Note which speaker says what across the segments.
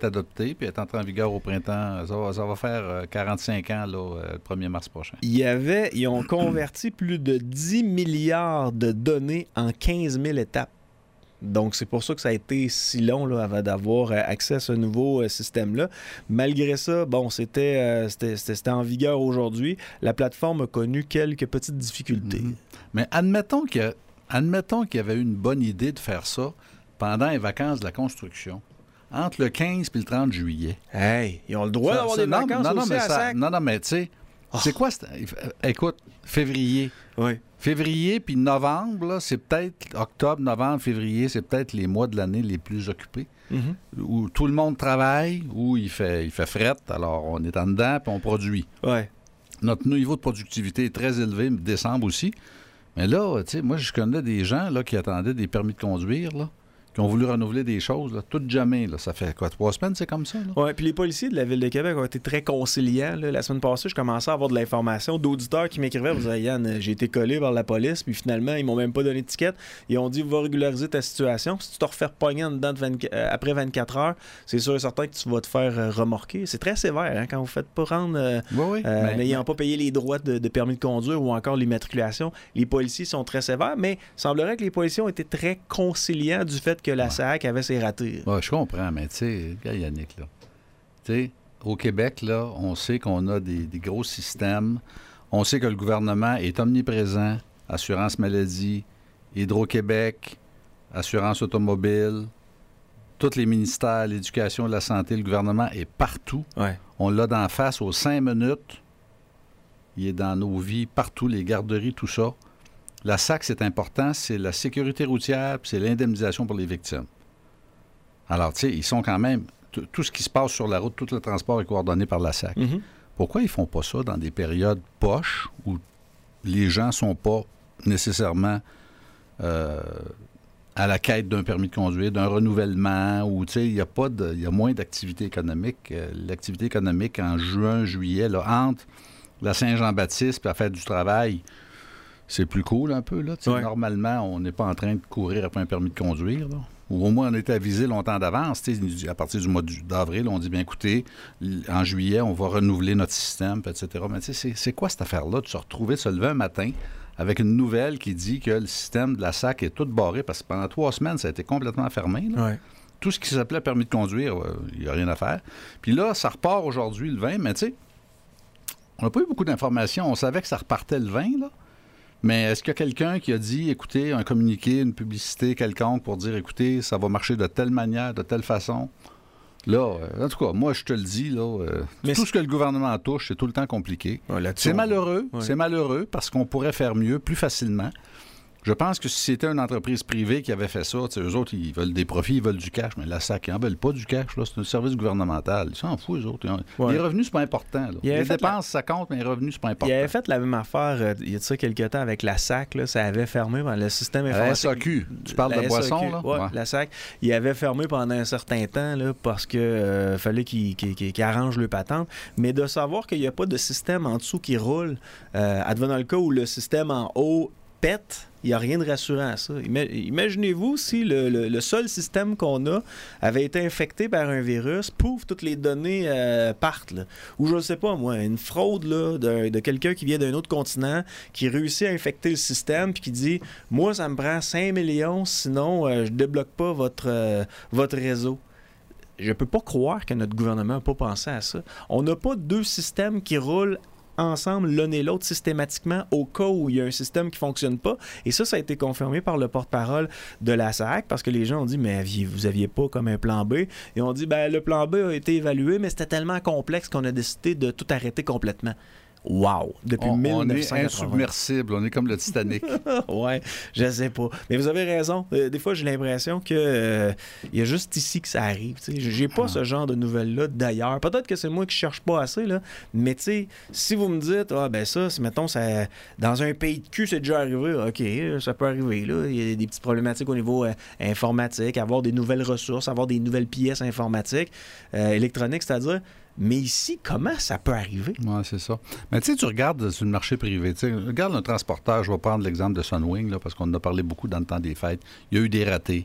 Speaker 1: adoptée, puis elle est entrée en vigueur au printemps. Ça va faire 45 ans, là, le 1er mars prochain.
Speaker 2: Ils ont converti plus de 10 milliards de données en 15 000 étapes. Donc, c'est pour ça que ça a été si long là, avant d'avoir accès à ce nouveau système-là. Malgré ça, bon, c'était en vigueur aujourd'hui. La plateforme a connu quelques petites difficultés.
Speaker 1: Mm-hmm. Mais admettons qu'il y avait eu une bonne idée de faire ça pendant les vacances de la construction, entre le 15 et le 30 juillet.
Speaker 2: Hey, ils ont le droit d'avoir des vacances aussi à SAC.
Speaker 1: Non, mais tu sais, c'est quoi? Écoute, février.
Speaker 2: Oui.
Speaker 1: Février puis novembre, là, c'est peut-être octobre, novembre, février, c'est peut-être les mois de l'année les plus occupés, où tout le monde travaille, où il fait fret, alors on est en dedans puis on produit.
Speaker 2: Ouais.
Speaker 1: Notre niveau de productivité est très élevé, décembre aussi. Mais là, tu sais, moi, je connais des gens là, qui attendaient des permis de conduire, là, qui ont voulu renouveler des choses, là, tout jamais. Là. Ça fait quoi, 3 semaines, c'est comme ça?
Speaker 2: Oui, puis les policiers de la Ville de Québec ont été très conciliants. Là. La semaine passée, je commençais à avoir de l'information d'auditeurs qui m'écrivaient. Vous disaient, Yann, j'ai été collé par la police, puis finalement, ils m'ont même pas donné d'étiquette. Ils ont dit, va régulariser ta situation. Si tu te refais repogner en dedans après 24 heures, c'est sûr et certain que tu vas te faire remorquer. C'est très sévère hein, quand vous ne faites pas rendre, n'ayant pas payé les droits de permis de conduire ou encore l'immatriculation. Les policiers sont très sévères, mais il semblerait que les policiers ont été très conciliants du fait que la SAC avait ses ratés.
Speaker 1: Ouais, je comprends, mais tu sais, Yannick, là, tu sais, au Québec, là, on sait qu'on a des gros systèmes. On sait que le gouvernement est omniprésent. Assurance maladie, Hydro-Québec, Assurance automobile, tous les ministères, l'éducation, la santé, le gouvernement est partout.
Speaker 2: Ouais.
Speaker 1: On l'a d'en face aux 5 minutes. Il est dans nos vies, partout, les garderies, tout ça. La SAC, c'est important, c'est la sécurité routière, puis c'est l'indemnisation pour les victimes. Alors, tu sais, ils sont quand même... Tout ce qui se passe sur la route, tout le transport est coordonné par la SAC.
Speaker 2: Mm-hmm.
Speaker 1: Pourquoi ils font pas ça dans des périodes poches où les gens sont pas nécessairement à la quête d'un permis de conduire, d'un renouvellement, où, tu sais, il y a moins d'activité économique. L'activité économique en juin, juillet, là, entre la Saint-Jean-Baptiste et la Fête du travail... C'est plus cool un peu, là. Ouais. Normalement, on n'est pas en train de courir après un permis de conduire, là. Ou au moins, on est avisé longtemps d'avance. À partir du mois d'avril, on dit, bien écoutez, en juillet, on va renouveler notre système, etc. Mais tu sais, c'est quoi cette affaire-là de se lever un matin avec une nouvelle qui dit que le système de la SAC est tout barré, parce que pendant 3 semaines, ça a été complètement fermé, là.
Speaker 2: Ouais.
Speaker 1: Tout ce qui s'appelait permis de conduire, il n'y a rien à faire. Puis là, ça repart aujourd'hui, le 20, mais tu sais, on n'a pas eu beaucoup d'informations. On savait que ça repartait le 20, là. Mais est-ce qu'il y a quelqu'un qui a dit, écoutez, un communiqué, une publicité quelconque pour dire, écoutez, ça va marcher de telle manière, de telle façon? Là, en tout cas, moi, je te le dis, là, tout ce que le gouvernement touche, c'est tout le temps compliqué.
Speaker 2: Ouais,
Speaker 1: c'est malheureux parce qu'on pourrait faire mieux, plus facilement. Je pense que si c'était une entreprise privée qui avait fait ça, eux autres, ils veulent des profits, ils veulent du cash, mais la SAC, ils n'en veulent pas du cash. Là, c'est un service gouvernemental. Ils s'en foutent, eux autres. Les revenus, c'est pas important. Là. Les dépenses, ça compte, mais les revenus, c'est pas important.
Speaker 2: Il avait fait la même affaire il y a de ça quelques temps avec la SAC. Là, ça avait fermé le système informatique.
Speaker 1: La SAQ. Tu parles de boisson, là?
Speaker 2: Oui, la SAC. Il avait fermé pendant un certain temps là, parce qu'il fallait qu'il arrange le patente. Mais de savoir qu'il n'y a pas de système en dessous qui roule, advenant le cas où le système en haut pète, il n'y a rien de rassurant à ça. Imaginez-vous si le seul système qu'on a avait été infecté par un virus, pouf, toutes les données partent. Là. Ou je ne sais pas, moi, une fraude là, de quelqu'un qui vient d'un autre continent, qui réussit à infecter le système, puis qui dit « Moi, ça me prend 5 millions, sinon je ne débloque pas votre réseau. » Je ne peux pas croire que notre gouvernement n'a pas pensé à ça. On n'a pas 2 systèmes qui roulent ensemble l'un et l'autre systématiquement au cas où il y a un système qui ne fonctionne pas. Et ça a été confirmé par le porte-parole de la SAC parce que les gens ont dit « Mais vous aviez pas comme un plan B? » Et on dit « Ben le plan B a été évalué, mais c'était tellement complexe qu'on a décidé de tout arrêter complètement. » Wow! Depuis 1980.
Speaker 1: On est insubmersible, on est comme le Titanic.
Speaker 2: Ouais, je sais pas. Mais vous avez raison. Des fois, j'ai l'impression que il y a juste ici que ça arrive. T'sais. J'ai pas ce genre de nouvelles-là d'ailleurs. Peut-être que c'est moi qui cherche pas assez, là. Mais tu sais, si vous me dites, ça, mettons, ça, dans un pays de cul, c'est déjà arrivé. OK, ça peut arriver, là. Il y a des petites problématiques au niveau informatique, avoir des nouvelles ressources, avoir des nouvelles pièces informatiques, électroniques, c'est-à-dire. Mais ici, comment ça peut arriver?
Speaker 1: Oui, c'est ça. Mais tu sais, tu regardes sur le marché privé. Regarde un transporteur, je vais prendre l'exemple de Sunwing, là, parce qu'on en a parlé beaucoup dans le temps des fêtes. Il y a eu des ratés.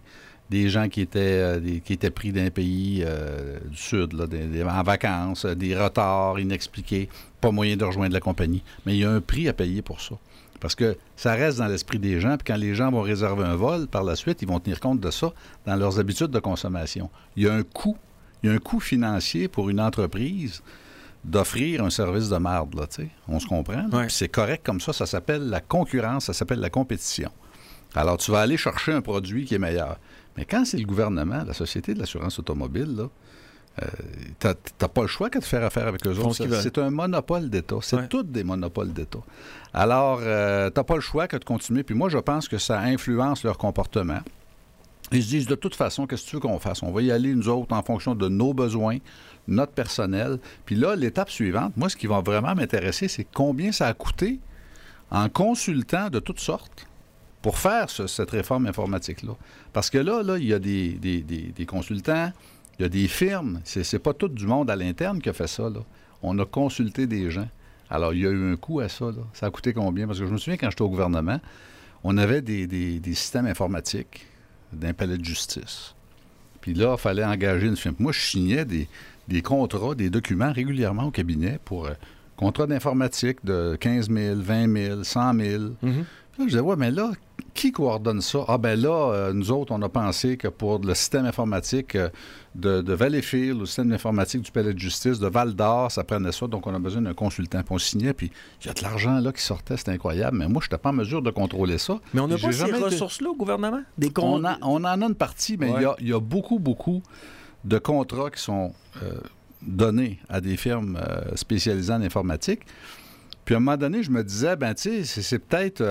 Speaker 1: des gens qui étaient pris d'un pays du Sud, là, en vacances, des retards inexpliqués, pas moyen de rejoindre la compagnie. Mais il y a un prix à payer pour ça. Parce que ça reste dans l'esprit des gens, puis quand les gens vont réserver un vol, par la suite, ils vont tenir compte de ça dans leurs habitudes de consommation. Il y a un coût financier pour une entreprise d'offrir un service de marde, là, tu sais. On se comprend?
Speaker 2: Ouais.
Speaker 1: Puis c'est correct comme ça s'appelle la concurrence, ça s'appelle la compétition. Alors, tu vas aller chercher un produit qui est meilleur. Mais quand c'est le gouvernement, la Société de l'assurance automobile, là, t'as pas le choix que de faire affaire avec eux autres. C'est un monopole d'État. C'est tous des monopoles d'État. Alors, t'as pas le choix que de continuer. Puis moi, je pense que ça influence leur comportement. Ils se disent, de toute façon, qu'est-ce que tu veux qu'on fasse? On va y aller, nous autres, en fonction de nos besoins, notre personnel. Puis là, l'étape suivante, moi, ce qui va vraiment m'intéresser, c'est combien ça a coûté en consultant de toutes sortes pour faire cette réforme informatique-là. Parce que là, il y a des consultants, il y a des firmes. C'est pas tout du monde à l'interne qui a fait ça, là. On a consulté des gens. Alors, il y a eu un coût à ça, là. Ça a coûté combien? Parce que je me souviens, quand j'étais au gouvernement, on avait des systèmes informatiques d'un palais de justice. Puis là, il fallait engager une firme. Moi, je signais des contrats, des documents régulièrement au cabinet pour contrats d'informatique de 15 000, 20 000, 100 000. Mm-hmm. Là, je disais, ouais, mais là, qui coordonne ça? Ah, ben là, nous autres, on a pensé que pour le système informatique de Valleyfield, le système informatique du palais de justice, de Val-d'Or, ça prenait ça, donc on a besoin d'un consultant. Puis on signait, puis il y a de l'argent là qui sortait, c'était incroyable, mais moi, je n'étais pas en mesure de contrôler ça.
Speaker 2: Mais on n'a pas ces ressources-là au gouvernement?
Speaker 1: On en a une partie, mais il y a beaucoup de contrats qui sont donnés à des firmes spécialisées en informatique. Puis à un moment donné, je me disais, ben tu sais, c'est peut-être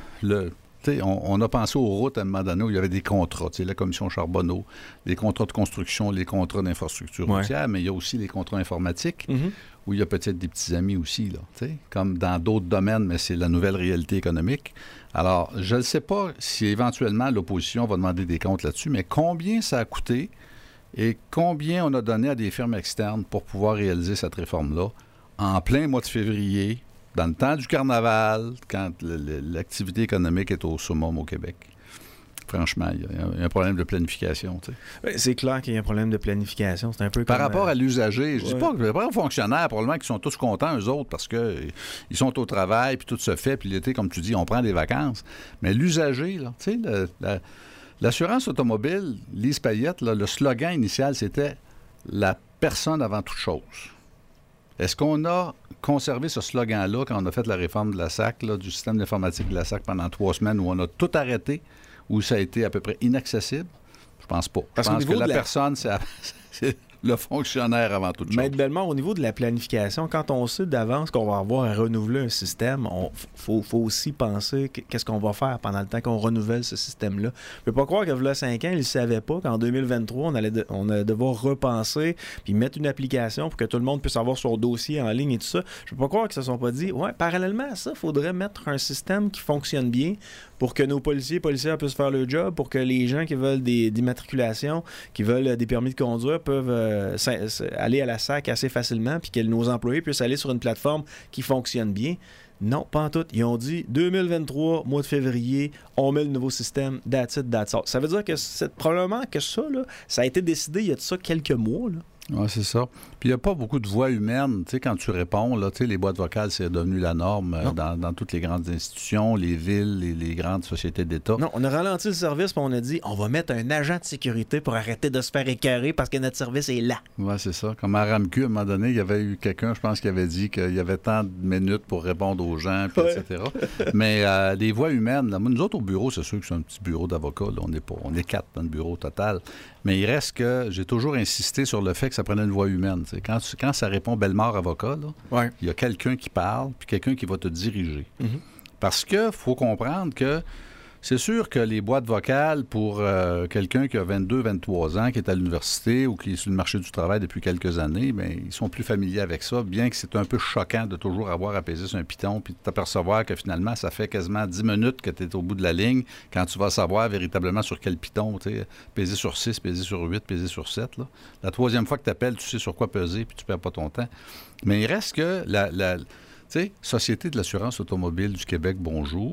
Speaker 1: on a pensé aux routes à un moment donné où il y avait des contrats, la commission Charbonneau, les contrats de construction, les contrats d'infrastructure routière, mais il y a aussi les contrats informatiques où il y a peut-être des petits amis aussi, là, comme dans d'autres domaines, mais c'est la nouvelle réalité économique. Alors, je ne sais pas si éventuellement l'opposition va demander des comptes là-dessus, mais combien ça a coûté et combien on a donné à des firmes externes pour pouvoir réaliser cette réforme-là en plein mois de février, dans le temps du carnaval, quand l'activité économique est au summum au Québec. Franchement, il y a un problème de planification.
Speaker 2: Oui, c'est clair qu'il y a un problème de planification. C'est un peu
Speaker 1: par rapport à l'usager. Je dis pas que aux fonctionnaires, probablement qu'ils sont tous contents, eux autres, parce qu'ils sont au travail, puis tout se fait, puis l'été, comme tu dis, on prend des vacances. Mais l'usager, là, tu sais, l'assurance automobile, Lise Payette, là, le slogan initial, c'était « La personne avant toute chose ». Est-ce qu'on a conservé ce slogan-là quand on a fait la réforme de la SAC, là, du système d'informatique de la SAC pendant 3 semaines où on a tout arrêté, où ça a été à peu près inaccessible? Je pense pas. Je pense que la personne, c'est le fonctionnaire avant toute chose.
Speaker 2: Maître Bellemare, au niveau de la planification, quand on sait d'avance qu'on va avoir à renouveler un système, faut aussi penser qu'est-ce qu'on va faire pendant le temps qu'on renouvelle ce système-là. Je ne peux pas croire que là 5 ans, ils ne savaient pas qu'en 2023, on allait devoir repenser puis mettre une application pour que tout le monde puisse avoir son dossier en ligne et tout ça. Je ne peux pas croire qu'ils ne se sont pas dit, ouais, parallèlement à ça, il faudrait mettre un système qui fonctionne bien pour que nos policiers puissent faire leur job, pour que les gens qui veulent des immatriculations, qui veulent des permis de conduire peuvent aller à la SAC assez facilement, puis que nos employés puissent aller sur une plateforme qui fonctionne bien. Non, pas en tout. Ils ont dit 2023, mois de février, on met le nouveau système, that's it, that's all. Ça veut dire que probablement que ça, là, ça a été décidé il y a de ça quelques mois, là.
Speaker 1: Oui, c'est ça. Puis il n'y a pas beaucoup de voix humaines. Tu sais, quand tu réponds, là, tu sais, les boîtes vocales, c'est devenu la norme dans toutes les grandes institutions, les villes, les grandes sociétés d'État.
Speaker 2: Non, on a ralenti le service, puis on a dit, on va mettre un agent de sécurité pour arrêter de se faire écœurer parce que notre service est là.
Speaker 1: Oui, c'est ça. Comme à RAMQ, à un moment donné, il y avait eu quelqu'un, je pense, qui avait dit qu'il y avait tant de minutes pour répondre aux gens, puis etc. Mais les voix humaines, là, nous autres, au bureau, c'est sûr que c'est un petit bureau d'avocats. Là, on est 4 dans le bureau total. Mais il reste que j'ai toujours insisté sur le fait que ça prenait une voix humaine. Quand ça répond Bellemare avocat, il y a quelqu'un qui parle puis quelqu'un qui va te diriger. Mm-hmm. Parce que faut comprendre que c'est sûr que les boîtes vocales pour quelqu'un qui a 22, 23 ans, qui est à l'université ou qui est sur le marché du travail depuis quelques années, bien, ils sont plus familiers avec ça, bien que c'est un peu choquant de toujours avoir à peser sur un piton puis de t'apercevoir que finalement, ça fait quasiment 10 minutes que tu es au bout de la ligne quand tu vas savoir véritablement sur quel piton, tu sais, peser sur 6, peser sur 8, peser sur 7. Là. La troisième fois que tu appelles, tu sais sur quoi peser puis tu perds pas ton temps. Mais il reste que la Société de l'assurance automobile du Québec, bonjour,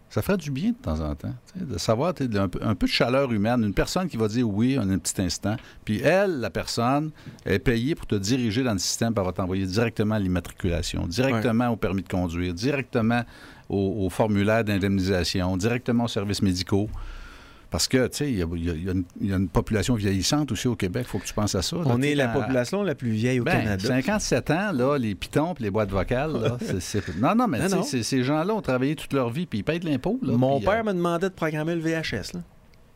Speaker 1: Ça ferait du bien de temps en temps, de savoir un peu de chaleur humaine. Une personne qui va dire oui en un petit instant, puis elle, la personne, est payée pour te diriger dans le système, puis elle va t'envoyer directement à l'immatriculation, directement au permis de conduire, directement au formulaire d'indemnisation, directement aux services médicaux. Parce que, tu sais, il y a une population vieillissante aussi au Québec. Il faut que tu penses à ça. Là,
Speaker 2: on est la population la plus vieille au Canada.
Speaker 1: 57 ans, là, les pitons et les boîtes vocales, là, Non, mais tu sais, ces gens-là ont travaillé toute leur vie puis ils payent de l'impôt. Là,
Speaker 2: Mon père me demandait de programmer le VHS, là.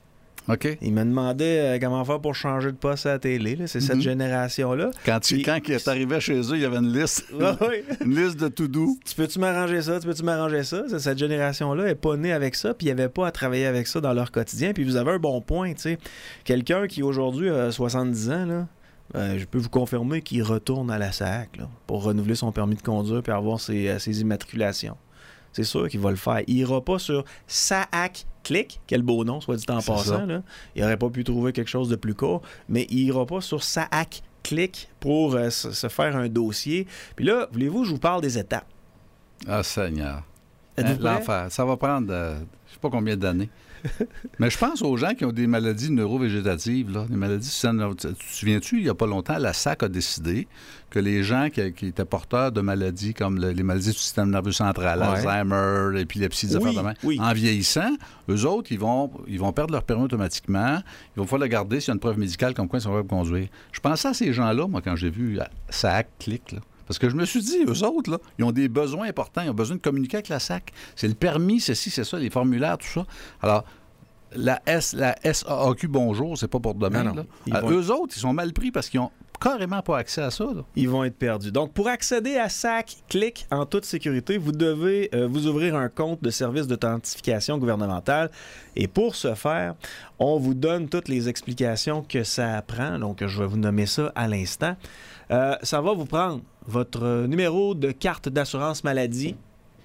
Speaker 1: OK.
Speaker 2: Il me demandait comment faire pour changer de poste à la télé. Là. C'est cette génération-là.
Speaker 1: Quand il est arrivé chez eux, il y avait une liste. Une liste de to-do.
Speaker 2: Tu peux-tu m'arranger ça? Tu peux-tu m'arranger ça? Cette génération-là n'est pas née avec ça, puis il n'y avait pas à travailler avec ça dans leur quotidien. Puis vous avez un bon point, tu sais. Quelqu'un qui aujourd'hui a 70 ans, là, je peux vous confirmer qu'il retourne à la SAAC là, pour renouveler son permis de conduire puis avoir ses immatriculations. C'est sûr qu'il va le faire. Il n'ira pas sur SAAC Click, quel beau nom, soit dit en passant. Là. Il n'aurait pas pu trouver quelque chose de plus court, mais il n'ira pas sur SAAC Click pour se faire un dossier. Puis là, voulez-vous, je vous parle des étapes.
Speaker 1: Ah, Seigneur. L'enfer. Ça va prendre, je ne sais pas combien d'années. Mais je pense aux gens qui ont des maladies neurovégétatives, là, des maladies système. Tu te souviens-tu, il n'y a pas longtemps, la SAC a décidé que les gens qui étaient porteurs de maladies comme les maladies du système nerveux central, Alzheimer, l'épilepsie, des affaires de main, en vieillissant, eux autres, ils vont perdre leur permis automatiquement. Ils vont falloir le garder s'il y a une preuve médicale comme quoi ils sont capables de conduire. Je pensais à ces gens-là, moi, quand j'ai vu SAC Click, là. Parce que je me suis dit, eux autres, là, ils ont des besoins importants. Ils ont besoin de communiquer avec la SAC. C'est le permis, ceci, c'est ça, les formulaires, tout ça. Alors, la SAAQ, bonjour, c'est pas pour demain.
Speaker 2: Non.
Speaker 1: Là. Eux autres, ils sont mal pris parce qu'ils ont carrément pas accès à ça. Là.
Speaker 2: Ils vont être perdus. Donc, pour accéder à SAC Click en toute sécurité, vous devez vous ouvrir un compte de service d'authentification gouvernementale. Et pour ce faire, on vous donne toutes les explications que ça prend. Donc, je vais vous nommer ça à l'instant. Ça va vous prendre votre numéro de carte d'assurance maladie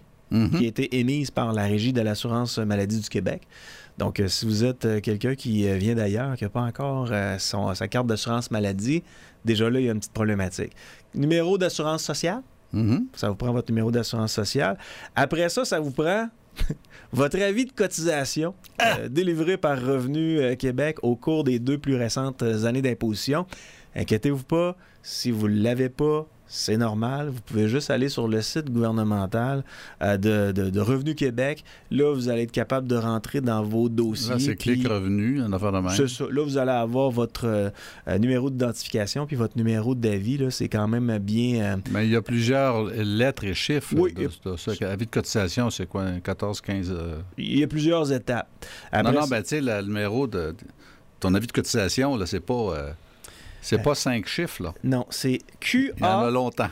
Speaker 2: qui a été émise par la Régie de l'assurance maladie du Québec. Donc, si vous êtes quelqu'un qui vient d'ailleurs, qui n'a pas encore sa carte d'assurance maladie, déjà là, il y a une petite problématique. Numéro d'assurance sociale, ça vous prend votre numéro d'assurance sociale. Après ça, ça vous prend votre avis de cotisation délivré par Revenu Québec au cours des 2 plus récentes années d'imposition. Inquiétez-vous pas, si vous ne l'avez pas, c'est normal. Vous pouvez juste aller sur le site gouvernemental de Revenu Québec. Là, vous allez être capable de rentrer dans vos dossiers.
Speaker 1: Là, c'est Clic Revenu, une affaire de même.
Speaker 2: C'est ça. Là, vous allez avoir votre numéro d'identification puis votre numéro d'avis. Là, c'est quand même bien...
Speaker 1: Mais il y a plusieurs lettres et chiffres.
Speaker 2: Oui.
Speaker 1: Avis de cotisation, c'est quoi? 14, 15...
Speaker 2: Il y a plusieurs étapes. Après,
Speaker 1: non, ben tu sais, le numéro de... Ton avis de cotisation, là, c'est pas... C'est pas 5 chiffres, là.
Speaker 2: Non, c'est QA
Speaker 1: Il y en a longtemps.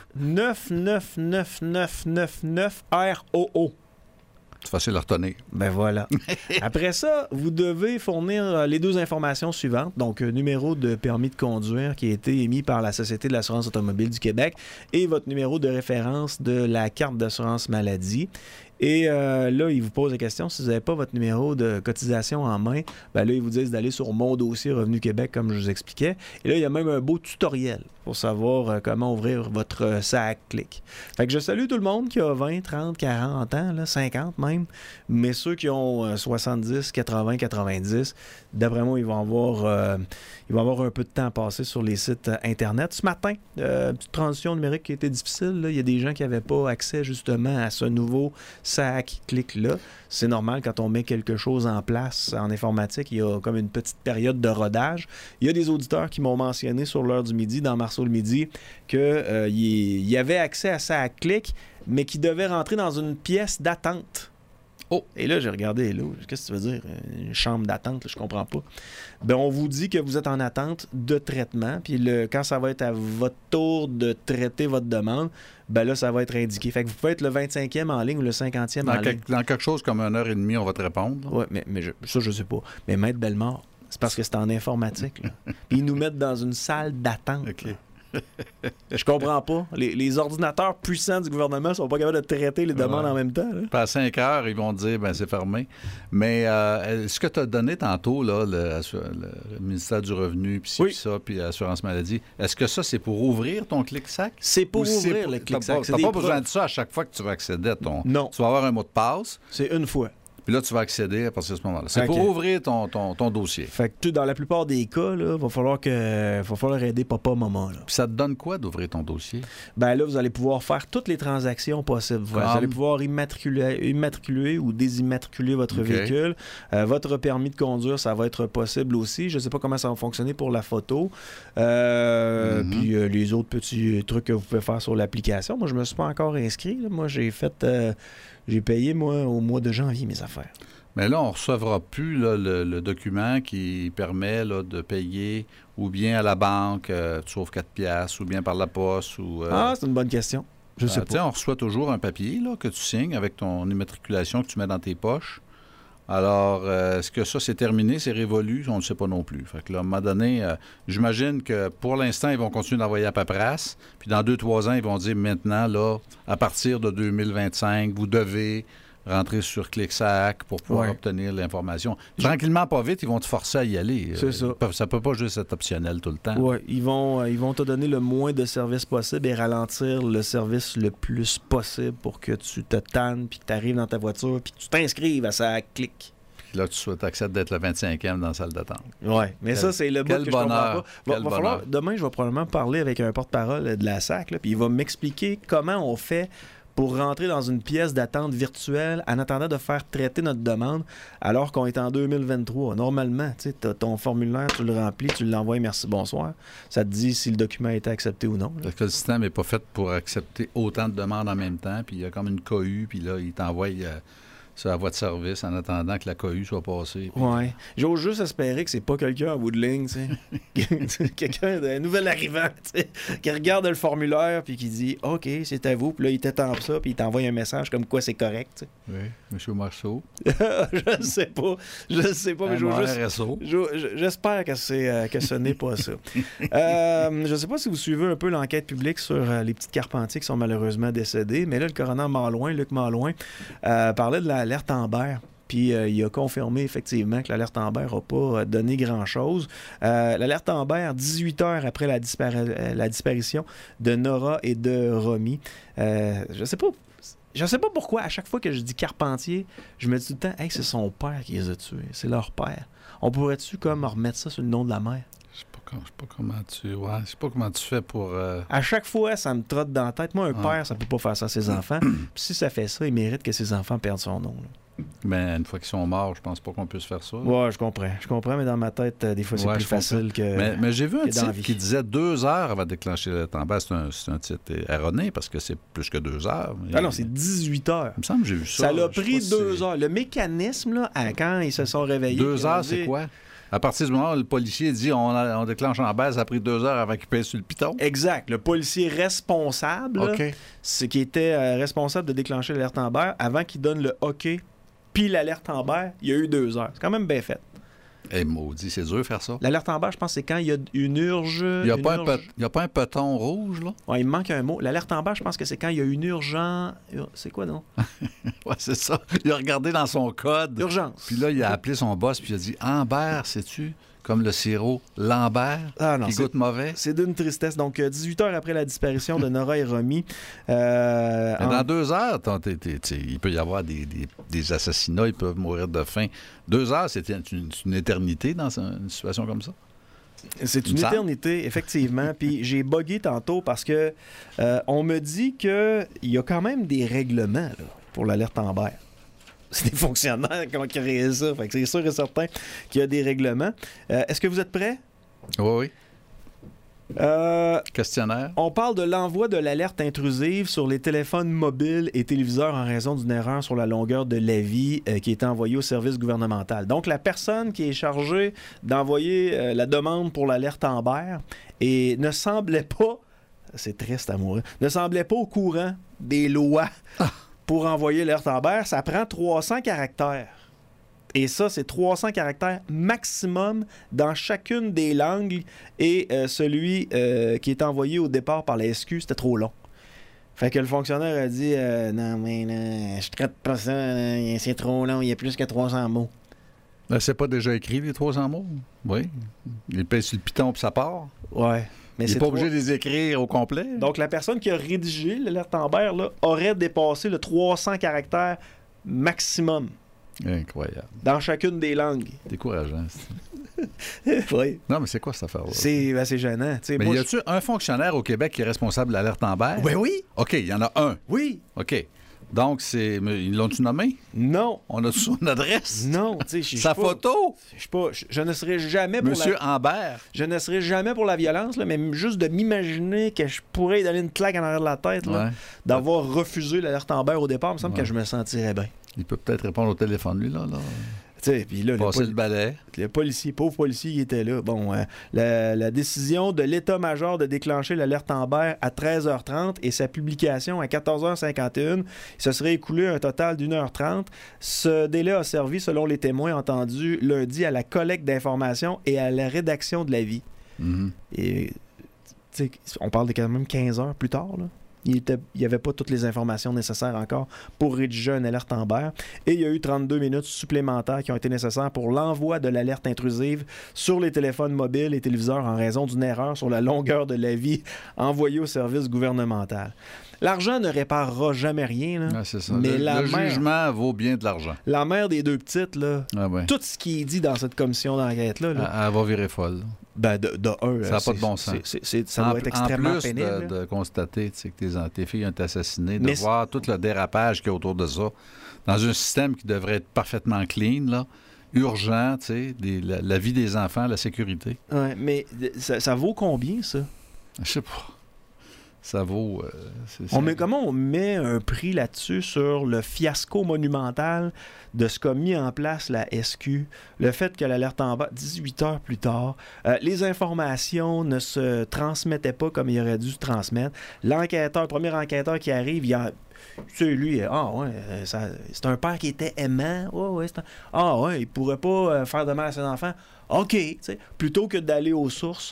Speaker 2: 99999ROO.
Speaker 1: C'est facile à retenir.
Speaker 2: Ben voilà. Après ça, vous devez fournir les 2 informations suivantes. Donc, numéro de permis de conduire qui a été émis par la Société de l'assurance automobile du Québec et votre numéro de référence de la carte d'assurance maladie. Et là, ils vous posent la question, si vous n'avez pas votre numéro de cotisation en main, ben là, ils vous disent d'aller sur Mon dossier Revenu Québec, comme je vous expliquais. Et là, il y a même un beau tutoriel pour savoir comment ouvrir votre SAAC Click. Fait que je salue tout le monde qui a 20, 30, 40 ans, là, 50 même, mais ceux qui ont 70, 80, 90, d'après moi, ils vont avoir un peu de temps à passer sur les sites Internet. Ce matin, petite transition numérique qui a été difficile, là. Il y a des gens qui n'avaient pas accès justement à ce nouveau SAAC Click-là. C'est normal quand on met quelque chose en place en informatique, il y a comme une petite période de rodage. Il y a des auditeurs qui m'ont mentionné sur l'heure du midi, dans Marceau le midi, qu'il y avait accès à SAAC Click, mais qui devait rentrer dans une pièce d'attente. Oh! Et là, j'ai regardé, là, qu'est-ce que tu veux dire? Une chambre d'attente, là, je comprends pas. Ben, on vous dit que vous êtes en attente de traitement, puis quand ça va être à votre tour de traiter votre demande, ben là, ça va être indiqué. Fait que vous pouvez être le 25e en ligne ou le 50e en ligne.
Speaker 1: Dans quelque chose comme 1h30, on va te répondre.
Speaker 2: Oui, mais ça, je sais pas. Mais Maître Bellemare, c'est parce que c'est en informatique. Là. Puis ils nous mettent dans une salle d'attente.
Speaker 1: OK.
Speaker 2: Je comprends pas. Les ordinateurs puissants du gouvernement sont pas capables de traiter les demandes en même temps. Là.
Speaker 1: Puis à 5 heures, ils vont dire ben c'est fermé. Mais ce que tu as donné tantôt, là, le ministère du Revenu, puis puis ça, puis l'assurance maladie, est-ce que ça, c'est pour ouvrir ton ClickSac?
Speaker 2: C'est pour ouvrir le ClickSac.
Speaker 1: Tu n'as pas besoin de ça à chaque fois que tu vas accéder à ton...
Speaker 2: Non.
Speaker 1: Tu vas avoir un mot de passe.
Speaker 2: C'est une fois.
Speaker 1: Puis là, tu vas accéder à partir de ce moment-là. C'est
Speaker 2: OK.
Speaker 1: pour ouvrir ton dossier.
Speaker 2: Fait que dans la plupart des cas, il va falloir aider papa-maman. Là.
Speaker 1: Puis ça te donne quoi d'ouvrir ton dossier?
Speaker 2: Ben là, vous allez pouvoir faire toutes les transactions possibles. Vous allez pouvoir immatriculer ou désimmatriculer votre véhicule. Votre permis de conduire, ça va être possible aussi. Je ne sais pas comment ça va fonctionner pour la photo. Puis les autres petits trucs que vous pouvez faire sur l'application. Moi, je ne me suis pas encore inscrit. Là. Moi, j'ai payé, au mois de janvier, mes affaires.
Speaker 1: Mais là, on ne recevra plus là, le document qui permet là, de payer ou bien à la banque, tu sauves 4 piastres, ou bien par la poste.
Speaker 2: C'est une bonne question. Je sais pas.
Speaker 1: On reçoit toujours un papier là, que tu signes avec ton immatriculation que tu mets dans tes poches. Alors, est-ce que ça, c'est terminé, c'est révolu? On ne sait pas non plus. Fait que là, à un moment donné, j'imagine que pour l'instant, ils vont continuer d'envoyer à paperasse. Puis dans 2-3 ans, ils vont dire maintenant, là, à partir de 2025, vous devez rentrer sur ClickSac pour pouvoir obtenir l'information. Tranquillement, pas vite, ils vont te forcer à y aller.
Speaker 2: C'est ça.
Speaker 1: Ça peut pas juste être optionnel tout le temps.
Speaker 2: Oui, ils vont te donner le moins de services possible et ralentir le service le plus possible pour que tu te tannes, puis que tu arrives dans ta voiture, puis que tu t'inscrives à ça clic.
Speaker 1: Puis là, tu acceptes d'être le 25e dans la salle d'attente.
Speaker 2: Oui, mais ça, c'est le bout que je comprends pas. Va falloir, demain, je vais probablement parler avec un porte-parole de la SAC, là, puis il va m'expliquer comment on fait pour rentrer dans une pièce d'attente virtuelle en attendant de faire traiter notre demande alors qu'on est en 2023. Normalement, tu as ton formulaire, tu le remplis, tu l'envoies, merci, bonsoir. Ça te dit si le document a été accepté ou non. Là.
Speaker 1: Parce que le système n'est pas fait pour accepter autant de demandes en même temps, puis il y a comme une cohue, puis là, il t'envoie sur la voie de service en attendant que la cohue soit passée. Puis...
Speaker 2: Oui. J'ose juste espérer que c'est pas quelqu'un à bout de ligne, tu sais. Quelqu'un d'un nouvel arrivant, tu sais, qui regarde le formulaire puis qui dit « OK, c'est à vous », puis là, il t'étampe ça, puis il t'envoie un message comme quoi c'est correct, tu sais.
Speaker 1: Oui, M. Marceau.
Speaker 2: Je sais pas, mais j'espère que ce n'est pas ça. Je sais pas si vous suivez un peu l'enquête publique sur les petites Carpentiers qui sont malheureusement décédés, mais là, le coroner Luc Malouin, parlait de l'alerte Amber. Puis il a confirmé effectivement que l'alerte Amber n'a pas donné grand-chose. L'alerte Amber, 18 heures après la disparition de Nora et de Romy. Je sais pas pourquoi, à chaque fois que je dis Carpentier, je me dis tout le temps « Hey, c'est son père qui les a tués. C'est leur père. » On pourrait-tu comme remettre ça sur le nom de la mère?
Speaker 1: Je sais pas comment tu fais pour...
Speaker 2: À chaque fois, ça me trotte dans la tête. Moi, un père, ça peut pas faire ça à ses enfants. Puis si ça fait ça, il mérite que ses enfants perdent son nom. Là.
Speaker 1: Mais une fois qu'ils sont morts, je pense pas qu'on puisse faire ça.
Speaker 2: Oui, je comprends, mais dans ma tête, des fois, c'est plus facile que...
Speaker 1: Mais j'ai vu un titre qui disait 2 heures avant de déclencher l'alerte Amber. C'est un titre erroné parce que c'est plus que 2 heures.
Speaker 2: Ah non, c'est 18 heures.
Speaker 1: Il me semble que j'ai vu ça.
Speaker 2: Ça l'a pris 2 heures. Le mécanisme, là, quand ils se sont réveillés...
Speaker 1: 2 heures, c'est quoi? À partir du moment où le policier dit on déclenche Amber, ça a pris 2 heures avant qu'il pèse sur le piton.
Speaker 2: Exact. Le policier responsable, c'est qui était responsable de déclencher l'alerte Amber, avant qu'il donne le OK, puis l'alerte Amber, il y a eu 2 heures. C'est quand même bien fait.
Speaker 1: Eh, maudit, c'est dur de faire ça.
Speaker 2: L'alerte Amber, je pense, c'est quand il y a une urge...
Speaker 1: Il n'y a pas un peton rouge, là?
Speaker 2: Oui, il me manque un mot. L'alerte Amber, je pense que c'est quand il y a une urgence... C'est quoi, non?
Speaker 1: Oui, c'est ça. Il a regardé dans son code.
Speaker 2: Urgence.
Speaker 1: Puis là, il a appelé son boss, puis il a dit « Amber, sais-tu? Comme le sirop Lambert, qui goûte mauvais. »
Speaker 2: C'est d'une tristesse. Donc, 18 heures après la disparition de Nora et Romy...
Speaker 1: Dans 2 heures, il peut y avoir des assassinats, ils peuvent mourir de faim. 2 heures, c'est une éternité dans une situation comme ça?
Speaker 2: C'est une éternité, effectivement. Puis j'ai bugué tantôt parce que on me dit qu'il y a quand même des règlements là, pour l'alerte Amber. C'est des fonctionnaires qui ont créé ça. Fait que c'est sûr et certain qu'il y a des règlements. Est-ce que vous êtes prêts?
Speaker 1: Oui. Questionnaire.
Speaker 2: On parle de l'envoi de l'alerte intrusive sur les téléphones mobiles et téléviseurs en raison d'une erreur sur la longueur de la vie qui est envoyée au service gouvernemental. Donc, la personne qui est chargée d'envoyer la demande pour l'alerte Amber et ne semblait pas, c'est triste à mourir, ne semblait pas au courant des lois pour envoyer l'alerte Amber. Ça prend 300 caractères. Et ça, c'est 300 caractères maximum dans chacune des langues. Et celui qui est envoyé au départ par la SQ, c'était trop long. Fait que le fonctionnaire a dit non, mais là, je traite pas ça, c'est trop long, il y a plus que 300 mots.
Speaker 1: C'est pas déjà écrit, les 300 mots? Oui. Il pèse sur le piton puis ça part.
Speaker 2: Ouais. Mais
Speaker 1: il n'est pas obligé de les écrire au complet.
Speaker 2: Donc, la personne qui a rédigé l'alerte Amber là, aurait dépassé le 300 caractères maximum.
Speaker 1: Incroyable.
Speaker 2: Dans chacune des langues.
Speaker 1: Décourageant.
Speaker 2: Oui.
Speaker 1: Non, mais c'est quoi cette affaire-là?
Speaker 2: C'est gênant.
Speaker 1: Mais y a-tu un fonctionnaire au Québec qui est responsable de l'alerte Amber?
Speaker 2: Ben oui.
Speaker 1: OK, il y en a un.
Speaker 2: Oui.
Speaker 1: OK. Donc, ils l'ont-tu nommé?
Speaker 2: Non.
Speaker 1: On a son adresse?
Speaker 2: Non.
Speaker 1: Sa photo?
Speaker 2: Je ne serai jamais pour
Speaker 1: Monsieur Amber?
Speaker 2: Je ne serai jamais pour la violence, là, mais juste de m'imaginer que je pourrais donner une claque en arrière de la tête, là, d'avoir refusé l'alerte Amber au départ, il me semble que je me sentirais bien.
Speaker 1: Il peut peut-être répondre au téléphone, lui, là.
Speaker 2: Puis là,
Speaker 1: passer le balai.
Speaker 2: Le pauvre policier, il était là. Bon, la décision de l'état-major de déclencher l'alerte Amber à 13h30 et sa publication à 14h51, ce serait écoulé un total d'1h30. Ce délai a servi, selon les témoins entendus lundi, à la collecte d'informations et à la rédaction de l'avis.
Speaker 1: Mm-hmm.
Speaker 2: Et on parle de quand même 15 heures plus tard, là. Il n'y avait pas toutes les informations nécessaires encore pour rédiger une alerte Amber. Et il y a eu 32 minutes supplémentaires qui ont été nécessaires pour l'envoi de l'alerte intrusive sur les téléphones mobiles et téléviseurs en raison d'une erreur sur la longueur de l'avis envoyé au service gouvernemental. L'argent ne réparera jamais rien. Là.
Speaker 1: C'est ça.
Speaker 2: Mais
Speaker 1: le jugement vaut bien de l'argent.
Speaker 2: La mère des deux petites, là, tout ce qui est dit dans cette commission d'enquête-là...
Speaker 1: Elle va virer folle.
Speaker 2: Ben, de un,
Speaker 1: ça n'a pas de bon sens.
Speaker 2: Ça doit être extrêmement pénible.
Speaker 1: En plus de constater que tes filles ont été assassinées, de voir tout le dérapage qu'il y a autour de ça, dans un système qui devrait être parfaitement clean, là, urgent, la vie des enfants, la sécurité.
Speaker 2: Oui, mais ça vaut combien, ça?
Speaker 1: Je sais pas. Ça vaut...
Speaker 2: Comment on met un prix là-dessus sur le fiasco monumental de ce qu'a mis en place la SQ, le fait que l'alerte en bas, 18 heures plus tard, les informations ne se transmettaient pas comme il aurait dû se transmettre. Le premier enquêteur qui arrive, il a... Tu sais, lui, c'est un père qui était aimant. Il pourrait pas faire de mal à ses enfants. OK, tu sais, plutôt que d'aller aux sources,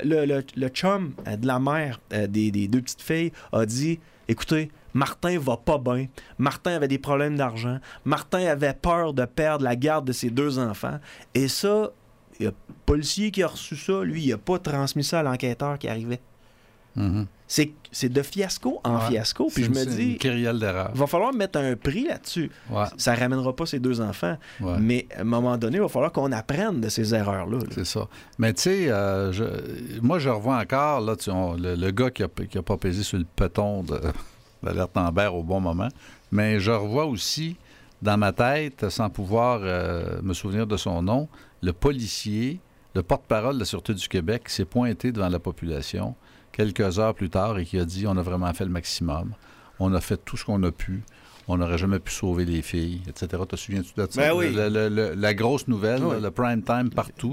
Speaker 2: le chum de la mère des deux petites filles a dit, écoutez, Martin va pas bien. Martin avait des problèmes d'argent. Martin avait peur de perdre la garde de ses deux enfants. Et ça, il y a un policier qui a reçu ça, lui, il a pas transmis ça à l'enquêteur qui arrivait.
Speaker 1: Mm-hmm.
Speaker 2: C'est de fiasco en fiasco. Puis je me dis,
Speaker 1: une kyrielle d'erreur.
Speaker 2: Il va falloir mettre un prix là-dessus. Ouais. Ça ne ramènera pas ces deux enfants. Ouais. Mais à un moment donné, il va falloir qu'on apprenne de ces erreurs-là.
Speaker 1: C'est ça. Mais tu sais, moi, je revois encore là, le gars qui a pas pesé sur le peton de l'alerte Amber au bon moment. Mais je revois aussi, dans ma tête, sans pouvoir me souvenir de son nom, le policier, le porte-parole de la Sûreté du Québec qui s'est pointé devant la population quelques heures plus tard et qui a dit « On a vraiment fait le maximum. On a fait tout ce qu'on a pu. On n'aurait jamais pu sauver les filles, etc. » Te souviens-tu de ça?
Speaker 2: Ben oui.
Speaker 1: La grosse nouvelle, oui. Le prime time partout.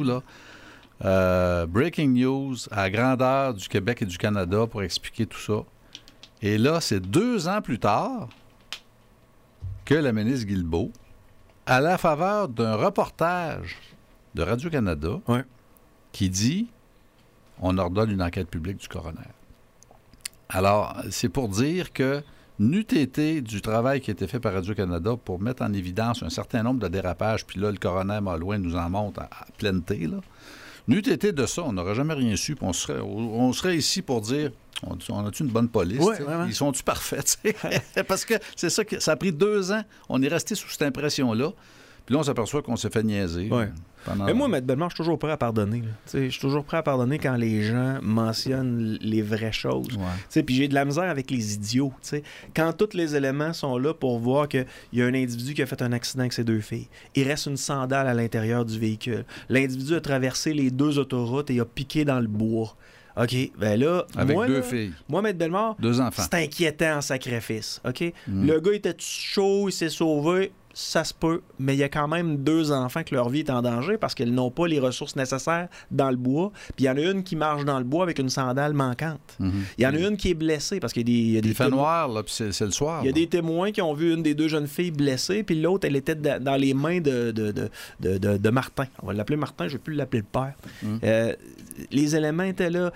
Speaker 1: Là. Breaking news à la grandeur du Québec et du Canada pour expliquer tout ça. Et là, c'est 2 ans plus tard que la ministre Guilbeault, à la faveur d'un reportage de Radio-Canada, qui dit... On ordonne une enquête publique du coroner. Alors, c'est pour dire que n'eût été du travail qui a été fait par Radio-Canada pour mettre en évidence un certain nombre de dérapages, puis là, le coroner Malouin nous en montre à pleine thé, là. N'eût été de ça, on n'aurait jamais rien su, puis on serait ici pour dire, on a-tu une bonne police?
Speaker 2: Oui,
Speaker 1: ils sont-tu parfaits? Parce que c'est ça, ça a pris 2 ans, on est resté sous cette impression-là, puis là, on s'aperçoit qu'on s'est fait niaiser.
Speaker 2: Ouais. Mais moi, Maître Bellemare, je suis toujours prêt à pardonner. Je suis toujours prêt à pardonner quand les gens mentionnent les vraies choses. Puis j'ai de la misère avec les idiots. T'sais. Quand tous les éléments sont là pour voir qu'il y a un individu qui a fait un accident avec ses 2 filles, il reste une sandale à l'intérieur du véhicule. L'individu a traversé les 2 autoroutes et a piqué dans le bois. OK, ben là...
Speaker 1: Avec 2 filles.
Speaker 2: Moi, Maître Bellemare,
Speaker 1: 2 enfants.
Speaker 2: C'est inquiétant en sacrifice. OK? Le gars était chaud, il s'est sauvé... Ça se peut, mais il y a quand même 2 enfants que leur vie est en danger parce qu'ils n'ont pas les ressources nécessaires dans le bois. Puis il y en a une qui marche dans le bois avec une sandale manquante. Il y en a une qui est blessée parce qu'il y a des
Speaker 1: il fait noir, là, puis c'est le soir.
Speaker 2: Il y a des témoins qui ont vu une des 2 jeunes filles blessée, puis l'autre, elle était dans les mains de Martin. On va l'appeler Martin, je ne vais plus l'appeler le père. Les éléments étaient là.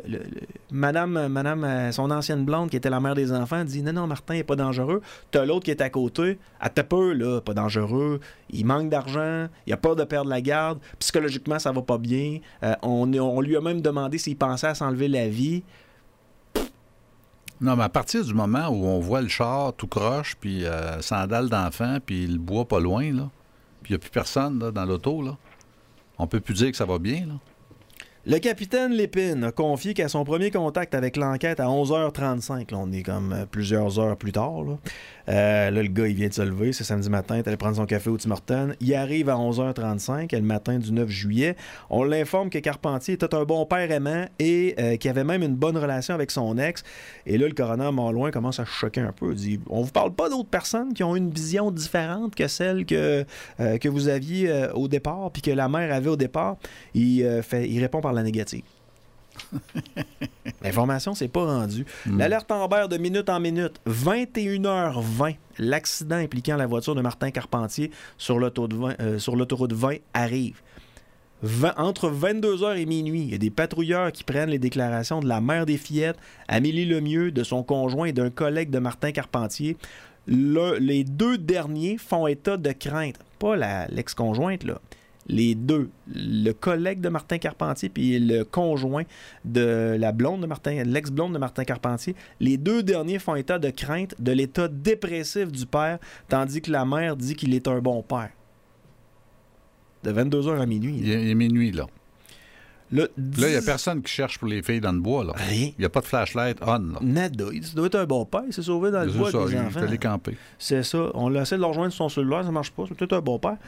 Speaker 2: Madame, son ancienne blonde, qui était la mère des enfants, dit « Non, Martin n'est pas dangereux. » T'as l'autre qui est à côté. Elle t'a peur, là. Pas dangereux, il manque d'argent, il a peur de perdre la garde, psychologiquement ça va pas bien, on lui a même demandé s'il pensait à s'enlever la vie.
Speaker 1: Non, mais à partir du moment où on voit le char tout croche, puis sandales d'enfant, puis le bois pas loin, là, puis il n'y a plus personne là, dans l'auto, là. On peut plus dire que ça va bien, là.
Speaker 2: Le capitaine Lépine a confié qu'à son premier contact avec l'enquête à 11h35, là, on est comme plusieurs heures plus tard, là. Là, le gars, il vient de se lever, c'est samedi matin, il est allé prendre son café au Tim Hortons. Il arrive à 11h35, le matin du 9 juillet. On l'informe que Carpentier était un bon père aimant et qu'il avait même une bonne relation avec son ex. Et là, le coroner Malouin commence à choquer un peu. Il dit, on vous parle pas d'autres personnes qui ont une vision différente que celle que vous aviez au départ, puis que la mère avait au départ. Il répond par la négative. L'information s'est pas rendue. L'alerte Amber de minute en minute, 21h20, l'accident impliquant la voiture de Martin Carpentier sur l'autoroute 20 arrive. Entre 22h et minuit, il y a des patrouilleurs qui prennent les déclarations de la mère des fillettes, Amélie Lemieux, de son conjoint et d'un collègue de Martin Carpentier. Les deux derniers font état de crainte. Pas l'ex-conjointe, là. Les deux, le collègue de Martin Carpentier puis le conjoint de la blonde de Martin, l'ex-blonde de Martin Carpentier, les deux derniers font état de crainte de l'état dépressif du père, tandis que la mère dit qu'il est un bon père. De 22h à minuit.
Speaker 1: Il est minuit, là.
Speaker 2: Là,
Speaker 1: il n'y a personne qui cherche pour les filles dans le bois, là.
Speaker 2: Rien.
Speaker 1: Il n'y a pas de flashlight on, là.
Speaker 2: Nada. Il doit être un bon père. Il s'est sauvé dans le bois avec les enfants.
Speaker 1: Il les camper.
Speaker 2: C'est ça. On a essayé de le rejoindre sur son cellulaire, ça marche pas. C'est peut-être un bon père.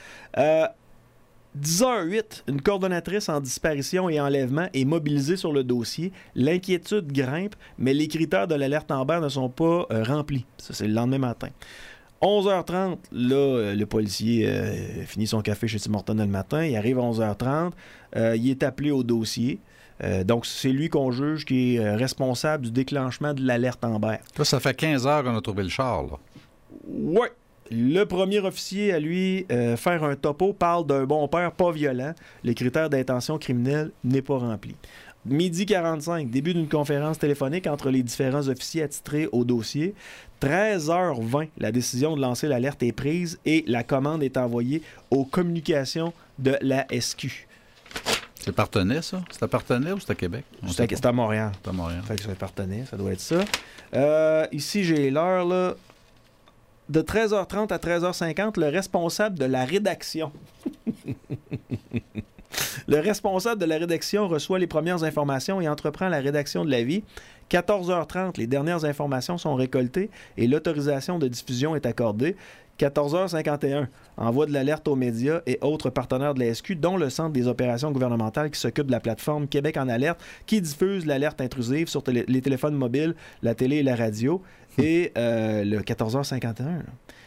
Speaker 2: 10h08, une coordonnatrice en disparition et enlèvement est mobilisée sur le dossier. L'inquiétude grimpe, mais les critères de l'alerte Amber ne sont pas remplis. Ça, c'est le lendemain matin. 11h30, là, le policier finit son café chez Tim Hortons le matin. Il arrive à 11h30. Il est appelé au dossier. Donc, c'est lui qu'on juge qui est responsable du déclenchement de l'alerte Amber.
Speaker 1: Là, ça fait 15 heures qu'on a trouvé le char, là.
Speaker 2: Ouais. Le premier officier à lui faire un topo parle d'un bon père pas violent. Le critère d'intention criminelle n'est pas rempli. Midi 45, début d'une conférence téléphonique entre les différents officiers attitrés au dossier. 13h20, la décision de lancer l'alerte est prise et la commande est envoyée aux communications de la SQ.
Speaker 1: C'est Partenay, ça? C'est à Partenay ou c'est à Québec?
Speaker 2: C'est à Montréal.
Speaker 1: C'est à Montréal.
Speaker 2: Fait que c'est à Partenay, ça doit être ça. Ici, j'ai l'heure, là. De 13h30 à 13h50, le responsable de la rédaction. Le responsable de la rédaction reçoit les premières informations et entreprend la rédaction de l'avis. 14h30, les dernières informations sont récoltées et l'autorisation de diffusion est accordée. 14h51, envoi de l'alerte aux médias et autres partenaires de la SQ, dont le Centre des opérations gouvernementales qui s'occupe de la plateforme Québec en alerte, qui diffuse l'alerte intrusive sur les téléphones mobiles, la télé et la radio. Et le 14h51, là.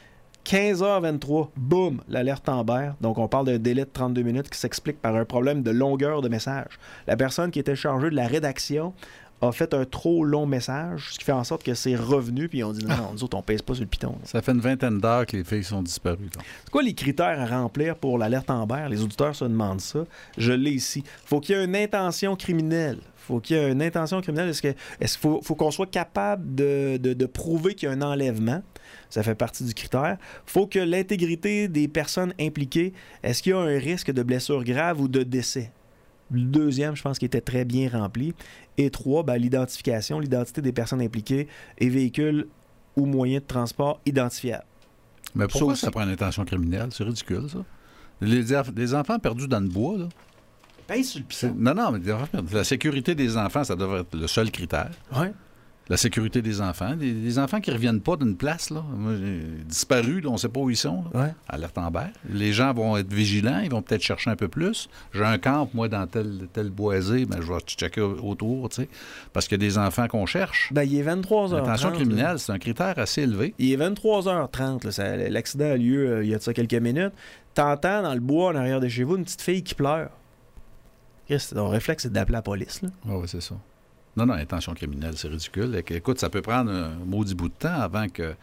Speaker 2: 15h23, boum, l'alerte Amber. Donc, on parle d'un délai de 32 minutes qui s'explique par un problème de longueur de message. La personne qui était chargée de la rédaction a fait un trop long message, ce qui fait en sorte que c'est revenu, puis on dit non, nous autres, on pèse pas sur le piton. Là.
Speaker 1: Ça fait une vingtaine d'heures que les filles sont disparues. Là.
Speaker 2: C'est quoi les critères à remplir pour l'alerte Amber? Les auditeurs se demandent ça. Je l'ai ici. Faut qu'il y ait une intention criminelle. Faut qu'il y ait une intention criminelle. Est-ce qu'il faut qu'on soit capable de prouver qu'il y a un enlèvement? Ça fait partie du critère. Faut que l'intégrité des personnes impliquées, est-ce qu'il y a un risque de blessure grave ou de décès? Le deuxième, je pense qu'il était très bien rempli. Et 3, l'identification, l'identité des personnes impliquées et véhicules ou moyens de transport identifiables.
Speaker 1: Mais pourquoi ça prend une intention criminelle? C'est ridicule, ça. Les enfants perdus dans le bois, là.
Speaker 2: Pèse sur le piton.
Speaker 1: Non, mais la sécurité des enfants, ça devrait être le seul critère.
Speaker 2: Oui.
Speaker 1: La sécurité des enfants. Des enfants qui ne reviennent pas d'une place, là. Disparus, là, on ne sait pas où ils sont.
Speaker 2: Ouais.
Speaker 1: Alerte Amber. Les gens vont être vigilants, ils vont peut-être chercher un peu plus. J'ai un camp, moi, dans tel boisé, je vais checker autour, tu sais. Parce qu'il y a des enfants qu'on cherche.
Speaker 2: Il est 23h30.
Speaker 1: L'intention criminelle, c'est un critère assez élevé.
Speaker 2: Il est 23h30. Là, l'accident a lieu il y a de ça quelques minutes. T'entends dans le bois, en arrière de chez vous, une petite fille qui pleure. Ton réflexe, c'est d'appeler la police.
Speaker 1: Oui, c'est ça. Non, intention criminelle, c'est ridicule. Écoute, ça peut prendre un maudit bout de temps avant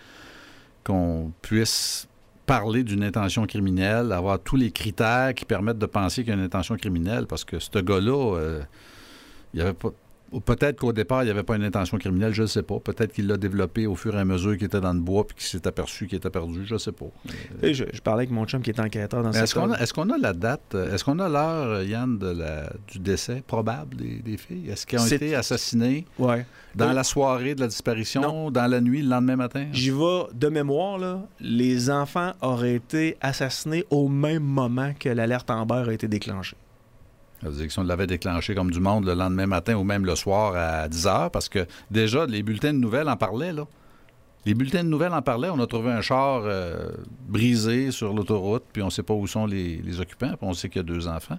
Speaker 1: qu'on puisse parler d'une intention criminelle, avoir tous les critères qui permettent de penser qu'il y a une intention criminelle, parce que ce gars-là, il n'y avait pas... peut-être qu'au départ, il n'y avait pas une intention criminelle, je ne sais pas. Peut-être qu'il l'a développé au fur et à mesure qu'il était dans le bois puis qu'il s'est aperçu qu'il était perdu, je ne sais pas.
Speaker 2: Et je parlais avec mon chum qui est enquêteur dans cette
Speaker 1: Est-ce qu'on a la date, est-ce qu'on a l'heure, Yann, du décès probable des filles? Est-ce qu'elles ont été assassinées dans la soirée de la disparition, non, dans la nuit, le lendemain matin?
Speaker 2: J'y vais de mémoire, là. Les enfants auraient été assassinés au même moment que l'alerte Amber a été déclenchée.
Speaker 1: Ça veut dire que si on l'avait déclenché comme du monde le lendemain matin ou même le soir à 10 h, parce que déjà, les bulletins de nouvelles en parlaient, là. Les bulletins de nouvelles en parlaient. On a trouvé un char brisé sur l'autoroute, puis on ne sait pas où sont les occupants, puis on sait qu'il y a 2 enfants.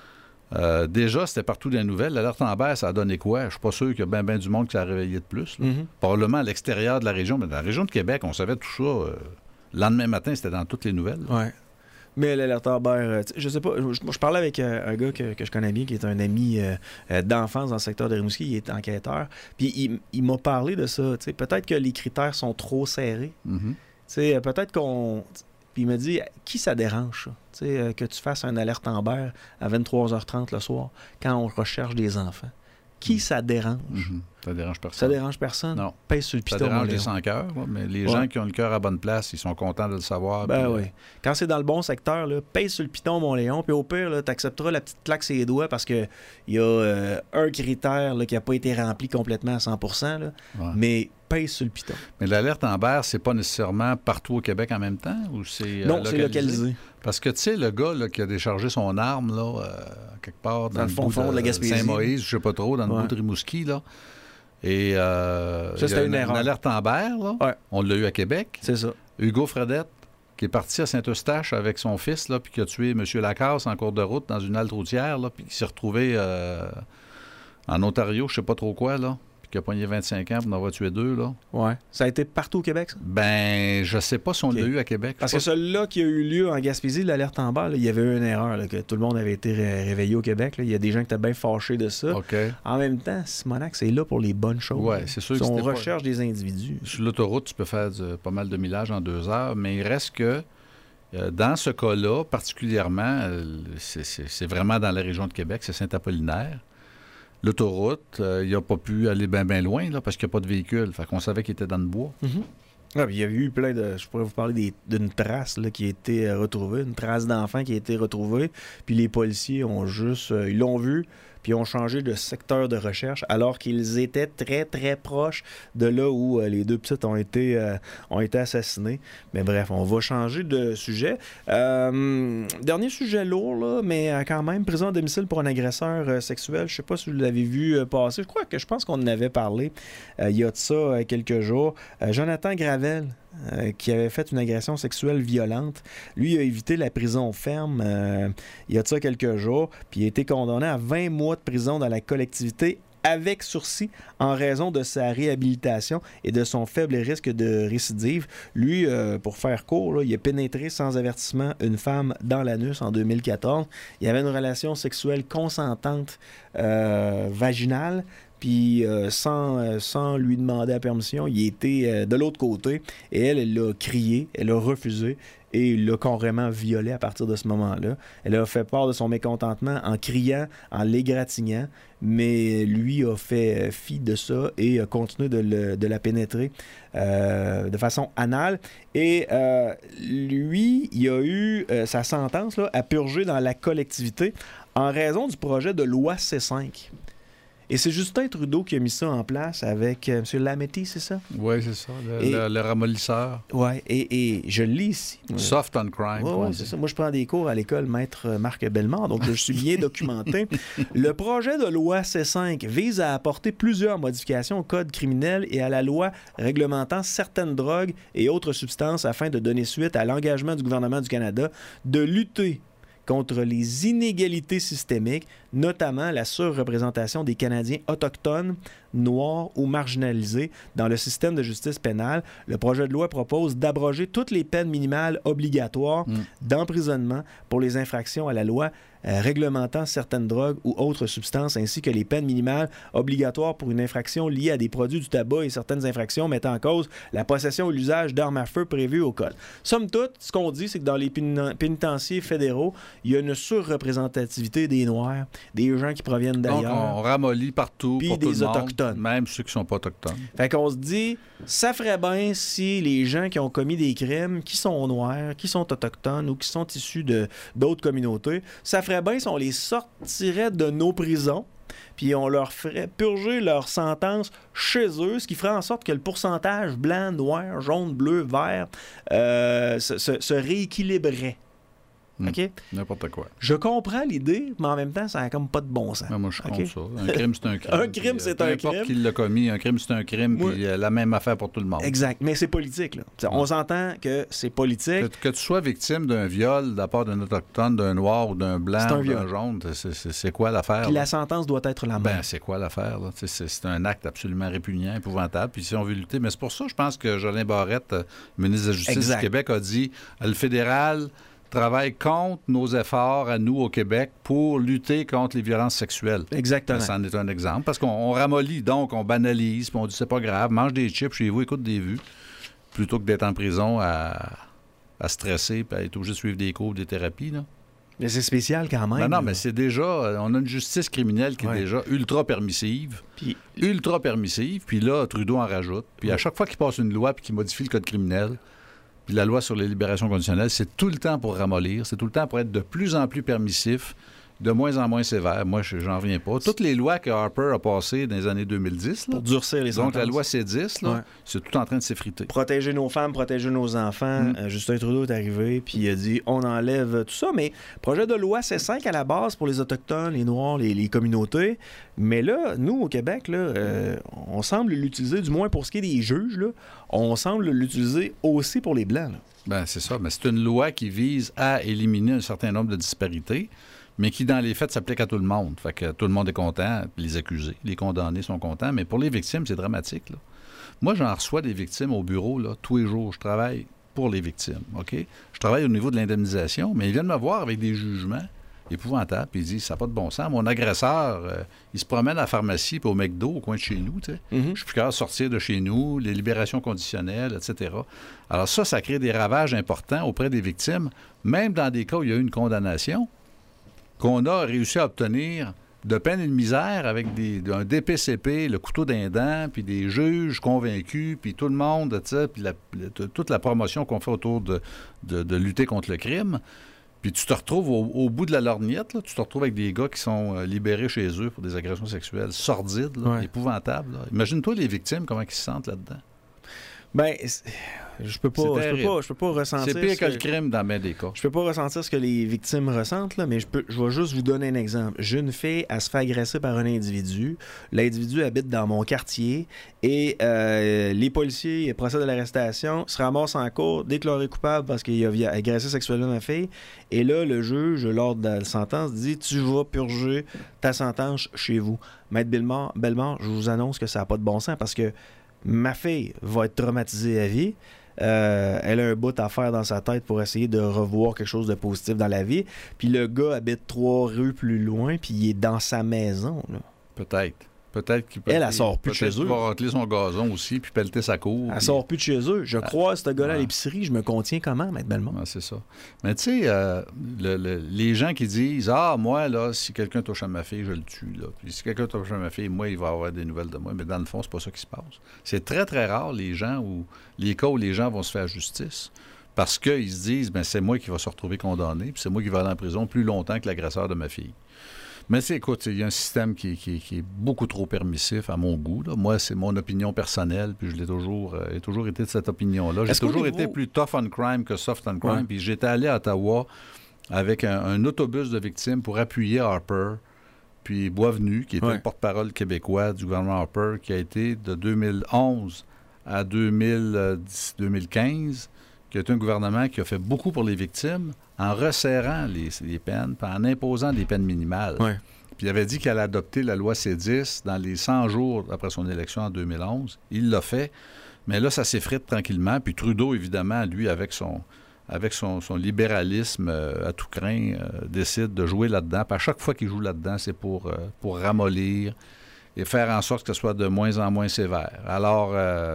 Speaker 1: Déjà, c'était partout dans les nouvelles. L'alerte Amber, ça a donné quoi? Je ne suis pas sûr qu'il y a bien du monde qui s'est réveillé de plus. Probablement à l'extérieur de la région, mais dans la région de Québec, on savait tout ça. Le lendemain matin, c'était dans toutes les nouvelles.
Speaker 2: Oui. Mais l'alerte Amber, je sais pas, je parlais avec un gars que je connais bien, qui est un ami d'enfance dans le secteur de Rimouski, il est enquêteur, puis il m'a parlé de ça. Peut-être que les critères sont trop serrés. Peut-être qu'on... Puis il m'a dit, qui ça dérange, ça? Que tu fasses un alerte Amber à 23h30 le soir, quand on recherche des enfants. Qui ça dérange?
Speaker 1: Ça dérange personne.
Speaker 2: Ça dérange personne?
Speaker 1: Non.
Speaker 2: Pèse sur le piton.
Speaker 1: Ça dérange les sans-cœurs, mais les gens qui ont le cœur à bonne place, ils sont contents de le savoir.
Speaker 2: Oui. Quand c'est dans le bon secteur, là, pèse sur le piton, mon Léon, puis au pire, tu accepteras la petite claque sur les doigts parce qu'il y a un critère là, qui n'a pas été rempli complètement à 100%, là, mais pèse sur le piton.
Speaker 1: Mais l'alerte Amber, c'est pas nécessairement partout au Québec en même temps? Ou c'est
Speaker 2: non, c'est localisé.
Speaker 1: Parce que, tu sais, le gars là, qui a déchargé son arme, là, quelque part dans le
Speaker 2: fond de la Gaspésie.
Speaker 1: Saint-Moïse, je sais pas trop, dans le bout de Rimouski, là. Et
Speaker 2: ça, c'était une erreur.
Speaker 1: Une alerte Amber, là. On l'a eu à Québec.
Speaker 2: C'est ça.
Speaker 1: Hugo Fredette, qui est parti à Saint-Eustache avec son fils, là, puis qui a tué M. Lacasse en cours de route dans une halte routière, là, puis qui s'est retrouvé en Ontario, je sais pas trop quoi, là. Qui a pogné 25 ans pour en avoir tué 2, là.
Speaker 2: Ouais. Ça a été partout au Québec, ça?
Speaker 1: Ben, je sais pas si on l'a eu à Québec.
Speaker 2: Parce que celui-là qui a eu lieu en Gaspésie, l'alerte Amber, là, il y avait eu une erreur, là, que tout le monde avait été réveillé au Québec. Là. Il y a des gens qui étaient bien fâchés de ça. En même temps, Simonac, c'est là pour les bonnes choses.
Speaker 1: Oui, c'est sûr que
Speaker 2: on recherche des individus.
Speaker 1: Sur l'autoroute, tu peux faire pas mal de millages en 2 heures, mais il reste que dans ce cas-là, particulièrement, c'est vraiment dans la région de Québec, c'est Saint-Apollinaire. L'autoroute, il n'a pas pu aller bien loin là, parce qu'il n'y a pas de véhicule. Fait qu'on savait qu'il était dans le bois.
Speaker 2: Ah, il y avait eu plein de... Je pourrais vous parler d'une trace là, qui a été retrouvée, une trace d'enfant qui a été retrouvée. Puis les policiers ont juste... ils l'ont vu, puis ont changé de secteur de recherche alors qu'ils étaient très, très proches de là où les 2 petites ont été assassinées. Mais bref, on va changer de sujet. Dernier sujet lourd, là, mais quand même, prison à domicile pour un agresseur sexuel. Je ne sais pas si vous l'avez vu passer. Je pense qu'on en avait parlé il y a de ça quelques jours. Jonathan Gravel, qui avait fait une agression sexuelle violente. Lui, il a évité la prison ferme il y a de ça quelques jours, puis il a été condamné à 20 mois de prison dans la collectivité avec sursis en raison de sa réhabilitation et de son faible risque de récidive. Lui, pour faire court, là, il a pénétré sans avertissement une femme dans l'anus en 2014. Il y avait une relation sexuelle consentante vaginale, puis sans lui demander la permission, il était de l'autre côté et elle a crié, elle a refusé et il l'a carrément violée à partir de ce moment-là. Elle a fait part de son mécontentement en criant, en l'égratignant, mais lui a fait fi de ça et a continué de la pénétrer de façon anale. Et lui, il a eu sa sentence là, à purger dans la collectivité en raison du projet de loi C5. Et c'est Justin Trudeau qui a mis ça en place avec M. Lametti, c'est ça?
Speaker 1: Oui, c'est ça, le ramollisseur.
Speaker 2: Oui, et je le lis ici.
Speaker 1: Soft on crime.
Speaker 2: Oui, c'est ça. Moi, je prends des cours à l'école Maître Marc Bellemare, donc je suis bien documenté. Le projet de loi C5 vise à apporter plusieurs modifications au code criminel et à la loi réglementant certaines drogues et autres substances afin de donner suite à l'engagement du gouvernement du Canada de lutter contre les inégalités systémiques, notamment la surreprésentation des Canadiens autochtones noirs ou marginalisés dans le système de justice pénale. Le projet de loi propose d'abroger toutes les peines minimales obligatoires d'emprisonnement pour les infractions à la loi réglementant certaines drogues ou autres substances, ainsi que les peines minimales obligatoires pour une infraction liée à des produits du tabac et certaines infractions mettant en cause la possession ou l'usage d'armes à feu prévues au Code. Somme toute, ce qu'on dit, c'est que dans les pénitenciers fédéraux, il y a une surreprésentativité des Noirs, des gens qui proviennent d'ailleurs.
Speaker 1: Donc, on ramollit partout
Speaker 2: puis
Speaker 1: pour
Speaker 2: des
Speaker 1: tout le monde,
Speaker 2: Autochtones.
Speaker 1: même ceux qui ne sont pas autochtones.
Speaker 2: Fait qu'on se dit, ça ferait bien si les gens qui ont commis des crimes, qui sont noirs, qui sont autochtones ou qui sont issus d'autres communautés, ça ferait bien si on les sortirait de nos prisons, puis on leur ferait purger leur sentence chez eux, ce qui ferait en sorte que le pourcentage blanc, noir, jaune, bleu, vert se rééquilibrerait. OK?
Speaker 1: N'importe quoi.
Speaker 2: Je comprends l'idée, mais en même temps, ça n'a comme pas de bon sens.
Speaker 1: Mais moi, je compte ça. Un crime, c'est un crime.
Speaker 2: Un crime, c'est un crime.
Speaker 1: Peu importe qui l'a commis, un crime, c'est un crime, puis la même affaire pour tout le monde.
Speaker 2: Exact. Mais c'est politique, là. On s'entend que c'est politique.
Speaker 1: Que tu sois victime d'un viol de la part d'un Autochtone, d'un Noir ou d'un Blanc ou d'un jaune, c'est quoi l'affaire?
Speaker 2: Puis la sentence doit être la même.
Speaker 1: Ben, c'est quoi l'affaire, là? C'est un acte absolument répugnant, épouvantable. Puis si on veut lutter, mais c'est pour ça, je pense que Jolin Barrette, ministre de la Justice du Québec, a dit le fédéral travaille contre nos efforts à nous au Québec pour lutter contre les violences sexuelles.
Speaker 2: Exactement.
Speaker 1: Ça en est un exemple. Parce qu'on ramollit, donc on banalise, puis on dit c'est pas grave, mange des chips chez vous, écoute des vues, plutôt que d'être en prison à stresser puis à être obligé de suivre des cours, des thérapies, là.
Speaker 2: Mais c'est spécial quand même.
Speaker 1: Non, mais c'est déjà... On a une justice criminelle qui est déjà ultra permissive. Puis là, Trudeau en rajoute. Puis à chaque fois qu'il passe une loi puis qu'il modifie le code criminel, puis la loi sur les libérations conditionnelles, c'est tout le temps pour ramollir, c'est tout le temps pour être de plus en plus permissif, de moins en moins sévère. Moi, j'en reviens pas. Toutes les lois que Harper a passées dans les années 2010, là,
Speaker 2: pour durcir les sentences.
Speaker 1: Donc la loi C10, là, c'est tout en train de s'effriter.
Speaker 2: Protéger nos femmes, protéger nos enfants. Justin Trudeau est arrivé, puis il a dit on enlève tout ça. Mais projet de loi C5 à la base pour les Autochtones, les Noirs, les communautés. Mais là, nous, au Québec, là, on semble l'utiliser, du moins pour ce qui est des juges, là, on semble l'utiliser aussi pour les Blancs. Là.
Speaker 1: Ben, c'est ça. Mais c'est une loi qui vise à éliminer un certain nombre de disparités, mais qui, dans les faits, s'applique à tout le monde. Fait que tout le monde est content, les accusés, les condamnés sont contents, mais pour les victimes, c'est dramatique, là. Moi, j'en reçois des victimes au bureau, là, tous les jours. Je travaille pour les victimes, OK? Je travaille au niveau de l'indemnisation, mais ils viennent me voir avec des jugements épouvantables, puis ils disent, ça n'a pas de bon sens. Mon agresseur, il se promène à la pharmacie puis au McDo, au coin de chez nous, tu sais. Je suis plus capable de sortir de chez nous, les libérations conditionnelles, etc. Alors ça crée des ravages importants auprès des victimes, même dans des cas où il y a eu une condamnation, qu'on a réussi à obtenir de peine et de misère avec un DPCP, le couteau d'un dent, puis des juges convaincus, puis tout le monde, tu sais, puis toute la promotion qu'on fait autour de lutter contre le crime. Puis tu te retrouves au bout de la lorgnette, là, tu te retrouves avec des gars qui sont libérés chez eux pour des agressions sexuelles sordides, là, épouvantables. Là. Imagine-toi les victimes, comment ils se sentent là-dedans.
Speaker 2: Ben, je peux pas ressentir...
Speaker 1: C'est pire que le crime dans bien des cas.
Speaker 2: Je peux pas ressentir ce que les victimes ressentent, là, mais je vais juste vous donner un exemple. J'ai une fille, elle se fait agresser par un individu. L'individu habite dans mon quartier et les policiers procèdent à l'arrestation, se ramassent en cour, déclaré coupable parce qu'il a agressé sexuellement ma fille. Et là, le juge, lors de la sentence, dit « Tu vas purger ta sentence chez vous. » Maître Bellemare, je vous annonce que ça n'a pas de bon sens parce que ma fille va être traumatisée à vie. Elle a un bout à faire dans sa tête pour essayer de revoir quelque chose de positif dans la vie. Puis le gars habite 3 rues plus loin, puis il est dans sa maison. Là.
Speaker 1: Peut-être qu'il peut...
Speaker 2: Elle sort plus de chez eux.
Speaker 1: Il va racler son gazon aussi, puis pelleter sa cour.
Speaker 2: Elle sort plus de chez eux. Je croise ce gars-là à l'épicerie, je me contiens comment, Maître Bellemare?
Speaker 1: Ah, c'est ça. Mais tu sais, les gens qui disent « Ah, moi, là, si quelqu'un touche à ma fille, je le tue. Là. Puis si quelqu'un touche à ma fille, moi, il va avoir des nouvelles de moi. » Mais dans le fond, c'est pas ça qui se passe. C'est très, très rare, les cas où les gens vont se faire justice. Parce qu'ils se disent « Ben c'est moi qui va se retrouver condamné, puis c'est moi qui vais aller en prison plus longtemps que l'agresseur de ma fille. » Mais écoute, il y a un système qui est beaucoup trop permissif à mon goût. Là. Moi, c'est mon opinion personnelle, puis j'ai toujours été de cette opinion-là. J'ai toujours été plus tough on crime que soft on crime. Puis j'étais allé à Ottawa avec un autobus de victimes pour appuyer Harper, puis Boisvenu, qui était le porte-parole québécois du gouvernement Harper, qui a été de 2011 à 2015, qui a été un gouvernement qui a fait beaucoup pour les victimes, en resserrant les peines, puis en imposant des peines minimales. Puis il avait dit qu'il allait adopter la loi C-10 dans les 100 jours après son élection en 2011. Il l'a fait. Mais là, ça s'effrite tranquillement. Puis Trudeau, évidemment, lui, avec son libéralisme à tout crin, décide de jouer là-dedans. Puis à chaque fois qu'il joue là-dedans, c'est pour ramollir et faire en sorte que ce soit de moins en moins sévère. Alors,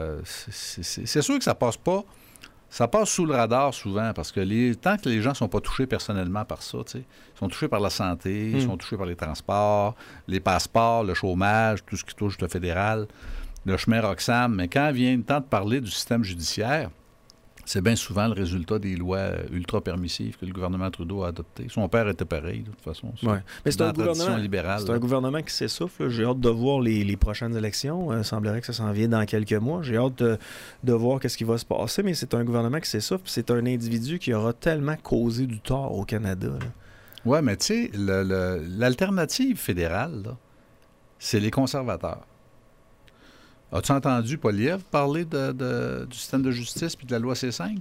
Speaker 1: c'est sûr que ça passe pas. Ça passe sous le radar souvent, parce que tant que les gens ne sont pas touchés personnellement par ça, ils sont touchés par la santé, ils sont touchés par les transports, les passeports, le chômage, tout ce qui touche le fédéral, le chemin Roxham. Mais quand vient le temps de parler du système judiciaire, c'est bien souvent le résultat des lois ultra-permissives que le gouvernement Trudeau a adoptées. Son père était pareil, de toute façon.
Speaker 2: Ouais. Mais c'est un
Speaker 1: gouvernement libérale.
Speaker 2: C'est un gouvernement qui s'essouffle. Là. J'ai hâte de voir les prochaines élections. Il semblerait que ça s'en vient dans quelques mois. J'ai hâte de voir ce qui va se passer, mais c'est un gouvernement qui s'essouffle. C'est un individu qui aura tellement causé du tort au Canada.
Speaker 1: Oui, mais tu sais, l'alternative fédérale, là, c'est les conservateurs. As-tu entendu Poilievre parler du système de justice puis de la loi C5?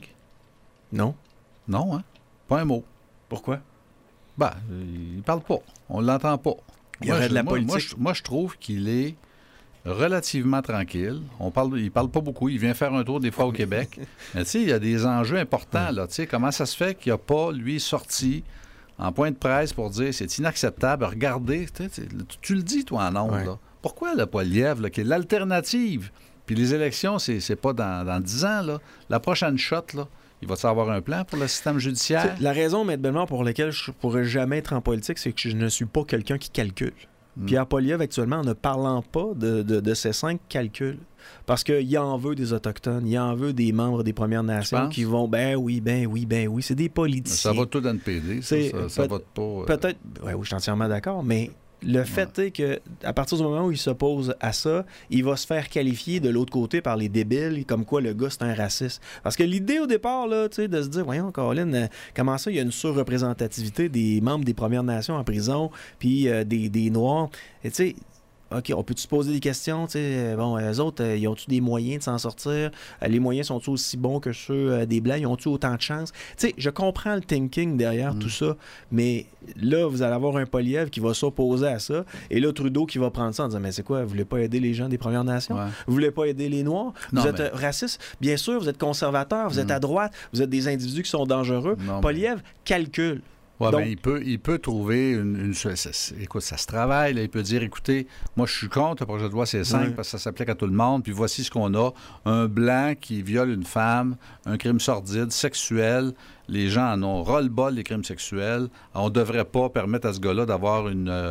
Speaker 2: Non.
Speaker 1: Non, hein? Pas un mot.
Speaker 2: Pourquoi?
Speaker 1: Ben, il parle pas. On l'entend pas.
Speaker 2: Il y aurait de la politique.
Speaker 1: Moi, je trouve qu'il est relativement tranquille. Il parle pas beaucoup. Il vient faire un tour des fois au Québec. Mais tu sais, il y a des enjeux importants, là. Tu sais, comment ça se fait qu'il n'a pas, lui, sorti en point de presse pour dire c'est inacceptable, regardez. Tu le dis, toi, en ondes, là. Pourquoi le Poilievre, là, qui est l'alternative? Puis les élections, c'est pas dans 10 ans, là. La prochaine shot, là, il va-t-il avoir un plan pour le système judiciaire?
Speaker 2: La raison, Maître Bellemare, pour laquelle je ne pourrais jamais être en politique, c'est que je ne suis pas quelqu'un qui calcule. Pierre Poilievre, actuellement, en ne parlant pas de ces 5 calculs, parce qu'il en veut des Autochtones, il en veut des membres des Premières Nations qui vont, ben oui, c'est des politiciens.
Speaker 1: Ça va tout dans le PD, ça va pas...
Speaker 2: Peut-être, oui, je suis entièrement d'accord, mais... Le fait est qu'à partir du moment où il s'oppose à ça, il va se faire qualifier de l'autre côté par les débiles, comme quoi le gars, c'est un raciste. Parce que l'idée au départ, là, de se dire, voyons, Colin, comment ça, il y a une surreprésentativité des membres des Premières Nations en prison, puis des Noirs. Et tu sais, OK, on peut-tu se poser des questions? Bon, eux autres, ils ont-tu des moyens de s'en sortir? Les moyens sont-ils aussi bons que ceux des Blancs? Ils ont-tu autant de chance? Je comprends le thinking derrière tout ça, mais là, vous allez avoir un Poilievre qui va s'opposer à ça, et là, Trudeau qui va prendre ça en disant, mais c'est quoi, vous voulez pas aider les gens des Premières Nations? Ouais. Vous voulez pas aider les Noirs? Vous êtes raciste? Bien sûr, vous êtes conservateur, vous êtes à droite, vous êtes des individus qui sont dangereux. Poilievre calcule.
Speaker 1: Oui, mais il peut trouver écoute, ça se travaille. Là, il peut dire, écoutez, moi, je suis contre le projet de loi C5 parce que ça s'applique à tout le monde. Puis voici ce qu'on a. Un Blanc qui viole une femme, un crime sordide, sexuel. Les gens en ont ras-le-bol des crimes sexuels. On ne devrait pas permettre à ce gars-là d'avoir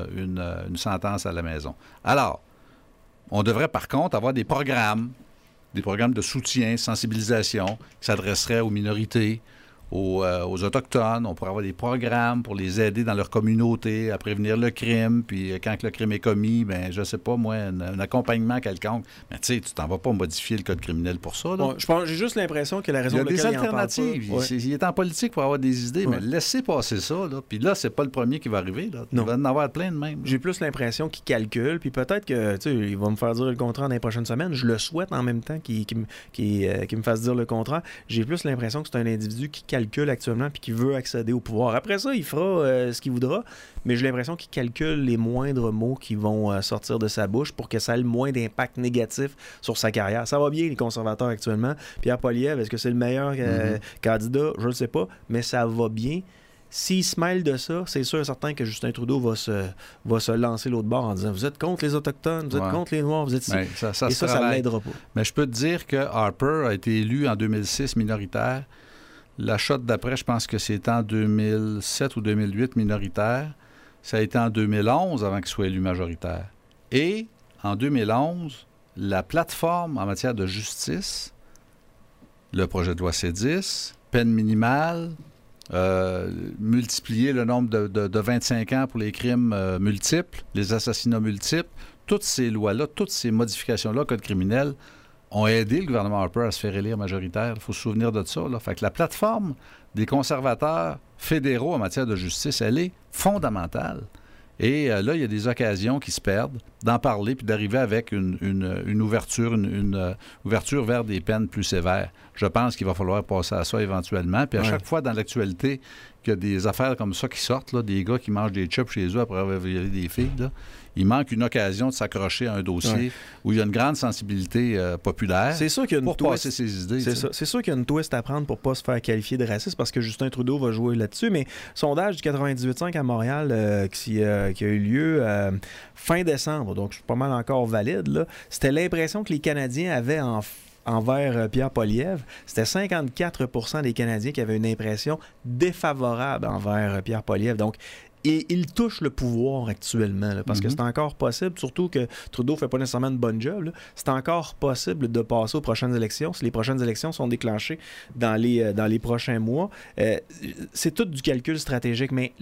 Speaker 1: une sentence à la maison. Alors, on devrait par contre avoir des programmes de soutien, sensibilisation qui s'adresseraient aux minorités, aux Autochtones. On pourrait avoir des programmes pour les aider dans leur communauté à prévenir le crime. Puis quand le crime est commis, ben je sais pas, moi, un accompagnement quelconque. Mais tu sais, tu t'en vas pas modifier le code criminel pour ça. Là.
Speaker 2: Ouais, j'ai juste l'impression que la raison pour laquelle
Speaker 1: il y a des alternatives. Il est en politique pour avoir des idées, mais laissez passer ça. Là. Puis là, c'est pas le premier qui va arriver. Là. Il va en avoir plein de même.
Speaker 2: J'ai plus l'impression qu'il calcule. Puis peut-être que il va me faire dire le contraire dans les prochaines semaines. Je le souhaite en même temps qu'il me fasse dire le contraire. J'ai plus l'impression que c'est un individu qui calcule actuellement puis qui veut accéder au pouvoir. Après ça, il fera ce qu'il voudra, mais j'ai l'impression qu'il calcule les moindres mots qui vont sortir de sa bouche pour que ça ait le moins d'impact négatif sur sa carrière. Ça va bien, les conservateurs actuellement. Pierre Poilievre, est-ce que c'est le meilleur candidat? Je ne sais pas, mais ça va bien. S'il se mêle de ça, c'est sûr et certain que Justin Trudeau va se lancer l'autre bord en disant « Vous êtes contre les Autochtones, vous êtes contre les Noirs, vous êtes ici. » Et ça ne l'aidera pas.
Speaker 1: Mais je peux te dire que Harper a été élu en 2006 minoritaire. La shot d'après, je pense que c'est en 2007 ou 2008 minoritaire. Ça a été en 2011 avant qu'il soit élu majoritaire. Et en 2011, la plateforme en matière de justice, le projet de loi C-10, peine minimale, multiplier le nombre de 25 ans pour les crimes multiples, les assassinats multiples, toutes ces lois-là, toutes ces modifications-là, code criminel, ont aidé le gouvernement Harper à se faire élire majoritaire. Il faut se souvenir de ça. Là. Fait que la plateforme des conservateurs fédéraux en matière de justice, elle est fondamentale. Et là, il y a des occasions qui se perdent. d'en parler puis d'arriver avec une ouverture, une ouverture vers des peines plus sévères. Je pense qu'il va falloir passer à ça éventuellement. Puis à chaque fois dans l'actualité qu'il y a des affaires comme ça qui sortent, là, des gars qui mangent des chips chez eux après avoir violé des filles, là, il manque une occasion de s'accrocher à un dossier où il y a une grande sensibilité populaire pour passer ses idées.
Speaker 2: C'est sûr qu'il y a une twist à prendre pour ne pas se faire qualifier de raciste parce que Justin Trudeau va jouer là-dessus. Mais sondage du 98.5 à Montréal qui a eu lieu fin décembre, donc c'est pas mal encore valide, là. C'était l'impression que les Canadiens avaient envers Pierre Poilievre. C'était 54 % des Canadiens qui avaient une impression défavorable envers Pierre Poilievre. Donc, et il touche le pouvoir actuellement, là, parce que c'est encore possible, surtout que Trudeau ne fait pas nécessairement une bonne job, là, c'est encore possible de passer aux prochaines élections. Si les prochaines élections sont déclenchées dans les prochains mois, c'est tout du calcul stratégique, mais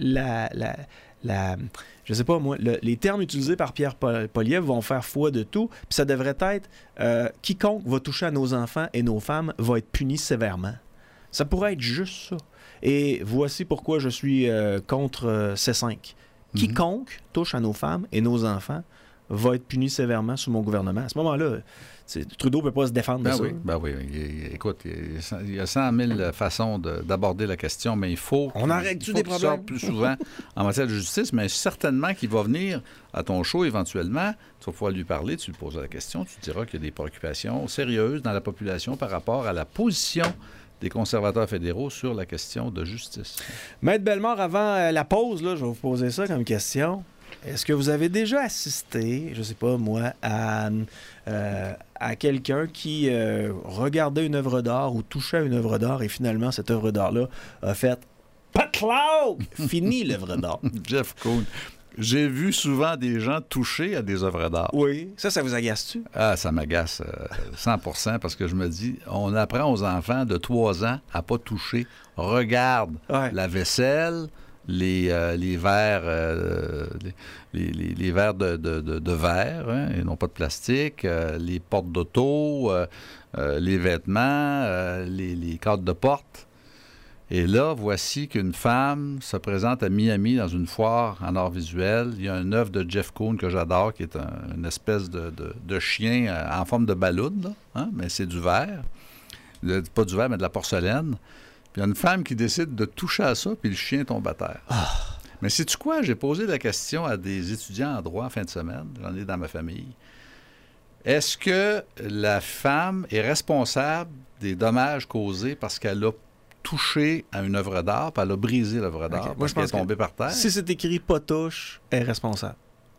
Speaker 2: je sais pas moi, les termes utilisés par Pierre Poilievre vont faire foi de tout, puis ça devrait être quiconque va toucher à nos enfants et nos femmes va être puni sévèrement. Ça pourrait être juste ça. Et voici pourquoi je suis contre C5. Quiconque touche à nos femmes et nos enfants va être puni sévèrement sous mon gouvernement. À ce moment-là, Trudeau ne peut pas se défendre de ça.
Speaker 1: Oui. Écoute, il y a 100 000 façons d'aborder la question, mais il faut
Speaker 2: des problèmes
Speaker 1: plus souvent en matière de justice, mais certainement qu'il va venir à ton show éventuellement. Tu vas pouvoir lui parler, tu lui poses la question, tu diras qu'il y a des préoccupations sérieuses dans la population par rapport à la position des conservateurs fédéraux sur la question de justice.
Speaker 2: Maître Bellemare, avant la pause, là, je vais vous poser ça comme question. Est-ce que vous avez déjà assisté, je ne sais pas moi, à quelqu'un qui regardait une œuvre d'art ou touchait à une œuvre d'art et finalement, cette œuvre d'art-là a fait « Pas Claude! » Fini l'œuvre d'art.
Speaker 1: Jeff Cohn. J'ai vu souvent des gens toucher à des œuvres d'art.
Speaker 2: Oui. Ça vous agace-tu?
Speaker 1: Ah, ça m'agace 100% parce que je me dis, on apprend aux enfants de 3 ans à pas toucher. Regarde la vaisselle, les verres, les verres de verre, hein, et non pas de plastique, les portes d'auto, les vêtements, les cadres de porte. Et là, voici qu'une femme se présente à Miami dans une foire en art visuel. Il y a une œuvre de Jeff Koons que j'adore, qui est une espèce de chien en forme de ballon, là, hein? Mais c'est du verre. Pas du verre, mais de la porcelaine. Puis il y a une femme qui décide de toucher à ça, puis le chien tombe à terre. Mais sais-tu quoi? J'ai posé la question à des étudiants en droit en fin de semaine. J'en ai dans ma famille. Est-ce que la femme est responsable des dommages causés parce qu'elle a touché à une œuvre d'art, puis elle a brisé l'œuvre d'art parce qu'elle est tombée par terre?
Speaker 2: Si c'est écrit « pas touche », elle est responsable.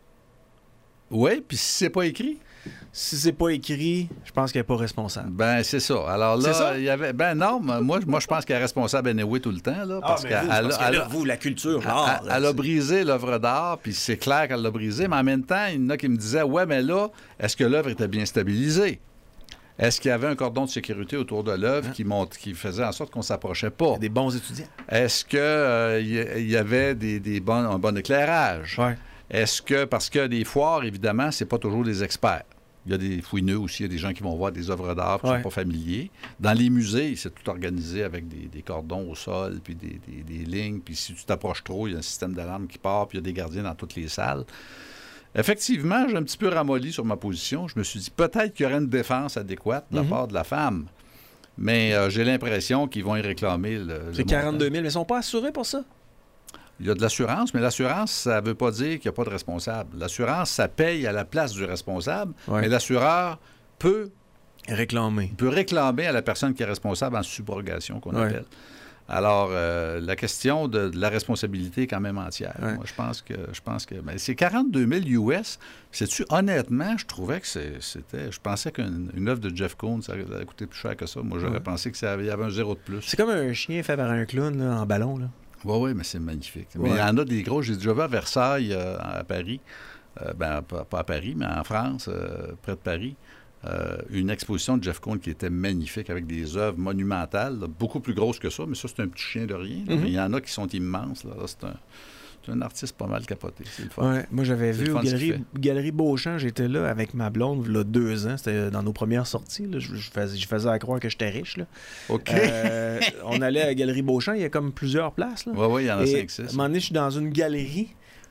Speaker 1: Oui, puis si c'est pas écrit?
Speaker 2: Si c'est pas écrit, je pense qu'elle n'est pas responsable.
Speaker 1: Ben c'est ça. Alors là, il y avait... Ben non, moi je pense qu'elle est responsable anyway tout le temps, là, parce
Speaker 2: vous, la culture,
Speaker 1: l'art... Elle a brisé l'œuvre d'art, puis c'est clair qu'elle l'a brisée, mais en même temps, il y en a qui me disaient « Ouais, mais là, est-ce que l'œuvre était bien stabilisée? » Est-ce qu'il y avait un cordon de sécurité autour de l'œuvre qui faisait en sorte qu'on ne s'approchait pas? Il y a
Speaker 2: des bons étudiants.
Speaker 1: Est-ce qu'il y avait un bon éclairage?
Speaker 2: Ouais.
Speaker 1: Est-ce que, parce que des foires, évidemment, c'est pas toujours des experts. Il y a des fouineux aussi, il y a des gens qui vont voir des œuvres d'art qui ne sont pas familiers. Dans les musées, c'est tout organisé avec des cordons au sol, puis des lignes, puis si tu t'approches trop, il y a un système d'alarme qui part, puis il y a des gardiens dans toutes les salles. Effectivement, j'ai un petit peu ramolli sur ma position. Je me suis dit, peut-être qu'il y aurait une défense adéquate de la part de la femme. Mais j'ai l'impression qu'ils vont y réclamer
Speaker 2: c'est 42 000, mais ils ne sont pas assurés pour ça?
Speaker 1: Il y a de l'assurance, mais l'assurance, ça ne veut pas dire qu'il n'y a pas de responsable. L'assurance, ça paye à la place du responsable, mais l'assureur peut réclamer à la personne qui est responsable en subrogation, qu'on appelle. Alors, la question de la responsabilité est quand même entière. Moi, je pense que mais c'est 42 000 US. Sais-tu, honnêtement, je trouvais que c'était... Je pensais qu'une œuvre de Jeff Koons, ça allait coûter plus cher que ça. Moi, j'aurais pensé qu'il y avait un zéro de plus.
Speaker 2: C'est comme un chien fait par un clown là, en ballon, là.
Speaker 1: Oui, mais c'est magnifique. Mais il y en a des gros. J'ai déjà vu à Versailles, à Paris. Pas à Paris, mais en France, près de Paris. Une exposition de Jeff Koons qui était magnifique avec des œuvres monumentales, là, beaucoup plus grosses que ça, mais ça, c'est un petit chien de rien. Mais il y en a qui sont immenses. Là, c'est un artiste pas mal capoté. C'est le fun.
Speaker 2: Ouais, moi, j'avais vu aux Galeries Beauchamp, j'étais là avec ma blonde, là, 2 ans. C'était dans nos premières sorties. Là. Je faisais à croire que j'étais riche. Là.
Speaker 1: OK.
Speaker 2: On allait à la Galerie Beauchamp, il y a comme plusieurs places.
Speaker 1: Oui, il y en a 5-6.
Speaker 2: À un moment donné, je suis dans une galerie.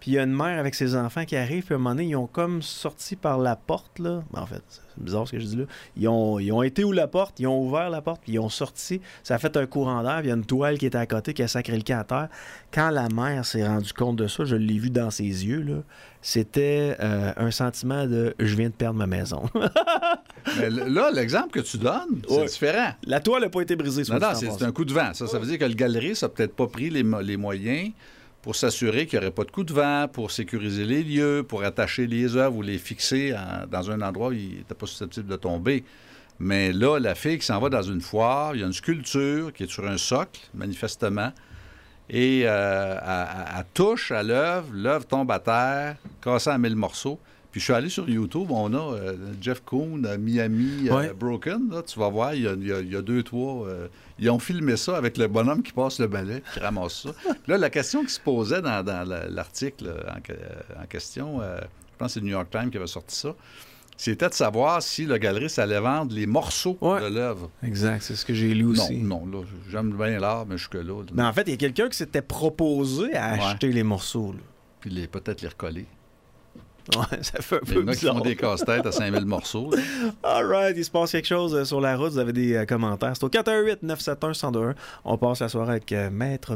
Speaker 2: Puis il y a une mère avec ses enfants qui arrivent, puis à un moment donné, ils ont comme sorti par la porte, là. En fait, c'est bizarre ce que je dis là. Ils ont été où la porte, ils ont ouvert la porte, puis ils ont sorti. Ça a fait un courant d'air, puis il y a une toile qui était à côté, qui a sacré le camp à terre. Quand la mère s'est rendue compte de ça, je l'ai vu dans ses yeux, là. C'était un sentiment de « je viens de perdre ma maison ».
Speaker 1: Mais là, l'exemple que tu donnes, c'est différent.
Speaker 2: La toile n'a pas été brisée.
Speaker 1: Non, c'est un coup de vent. Ça veut dire que le galeriste n'a peut-être pas pris les moyens pour s'assurer qu'il n'y aurait pas de coup de vent, pour sécuriser les lieux, pour attacher les œuvres ou les fixer dans un endroit où il n'était pas susceptible de tomber. Mais là, la fille qui s'en va dans une foire, il y a une sculpture qui est sur un socle, manifestement, et elle touche à l'œuvre tombe à terre, cassée en 1000 morceaux. Puis je suis allé sur YouTube, on a Jeff Koons, Miami Broken, là, tu vas voir, il y a 2, 3... ils ont filmé ça avec le bonhomme qui passe le balai, qui ramasse ça. Là, la question qui se posait dans l'article en question, je pense que c'est le New York Times qui avait sorti ça, c'était de savoir si le galeriste allait vendre les morceaux de l'œuvre.
Speaker 2: Exact, c'est ce que j'ai lu aussi.
Speaker 1: Non, là, j'aime bien l'art, mais jusque-là...
Speaker 2: Mais en fait, il y a quelqu'un qui s'était proposé à acheter les morceaux. Là.
Speaker 1: Puis peut-être les recoller.
Speaker 2: Ouais, ça fait un peu bizarre.
Speaker 1: Il y en a qui font des casse-têtes à 5000 morceaux. Là.
Speaker 2: All right, il se passe quelque chose sur la route. Vous avez des commentaires. C'est au 418-971-1021. On passe la soirée avec Maître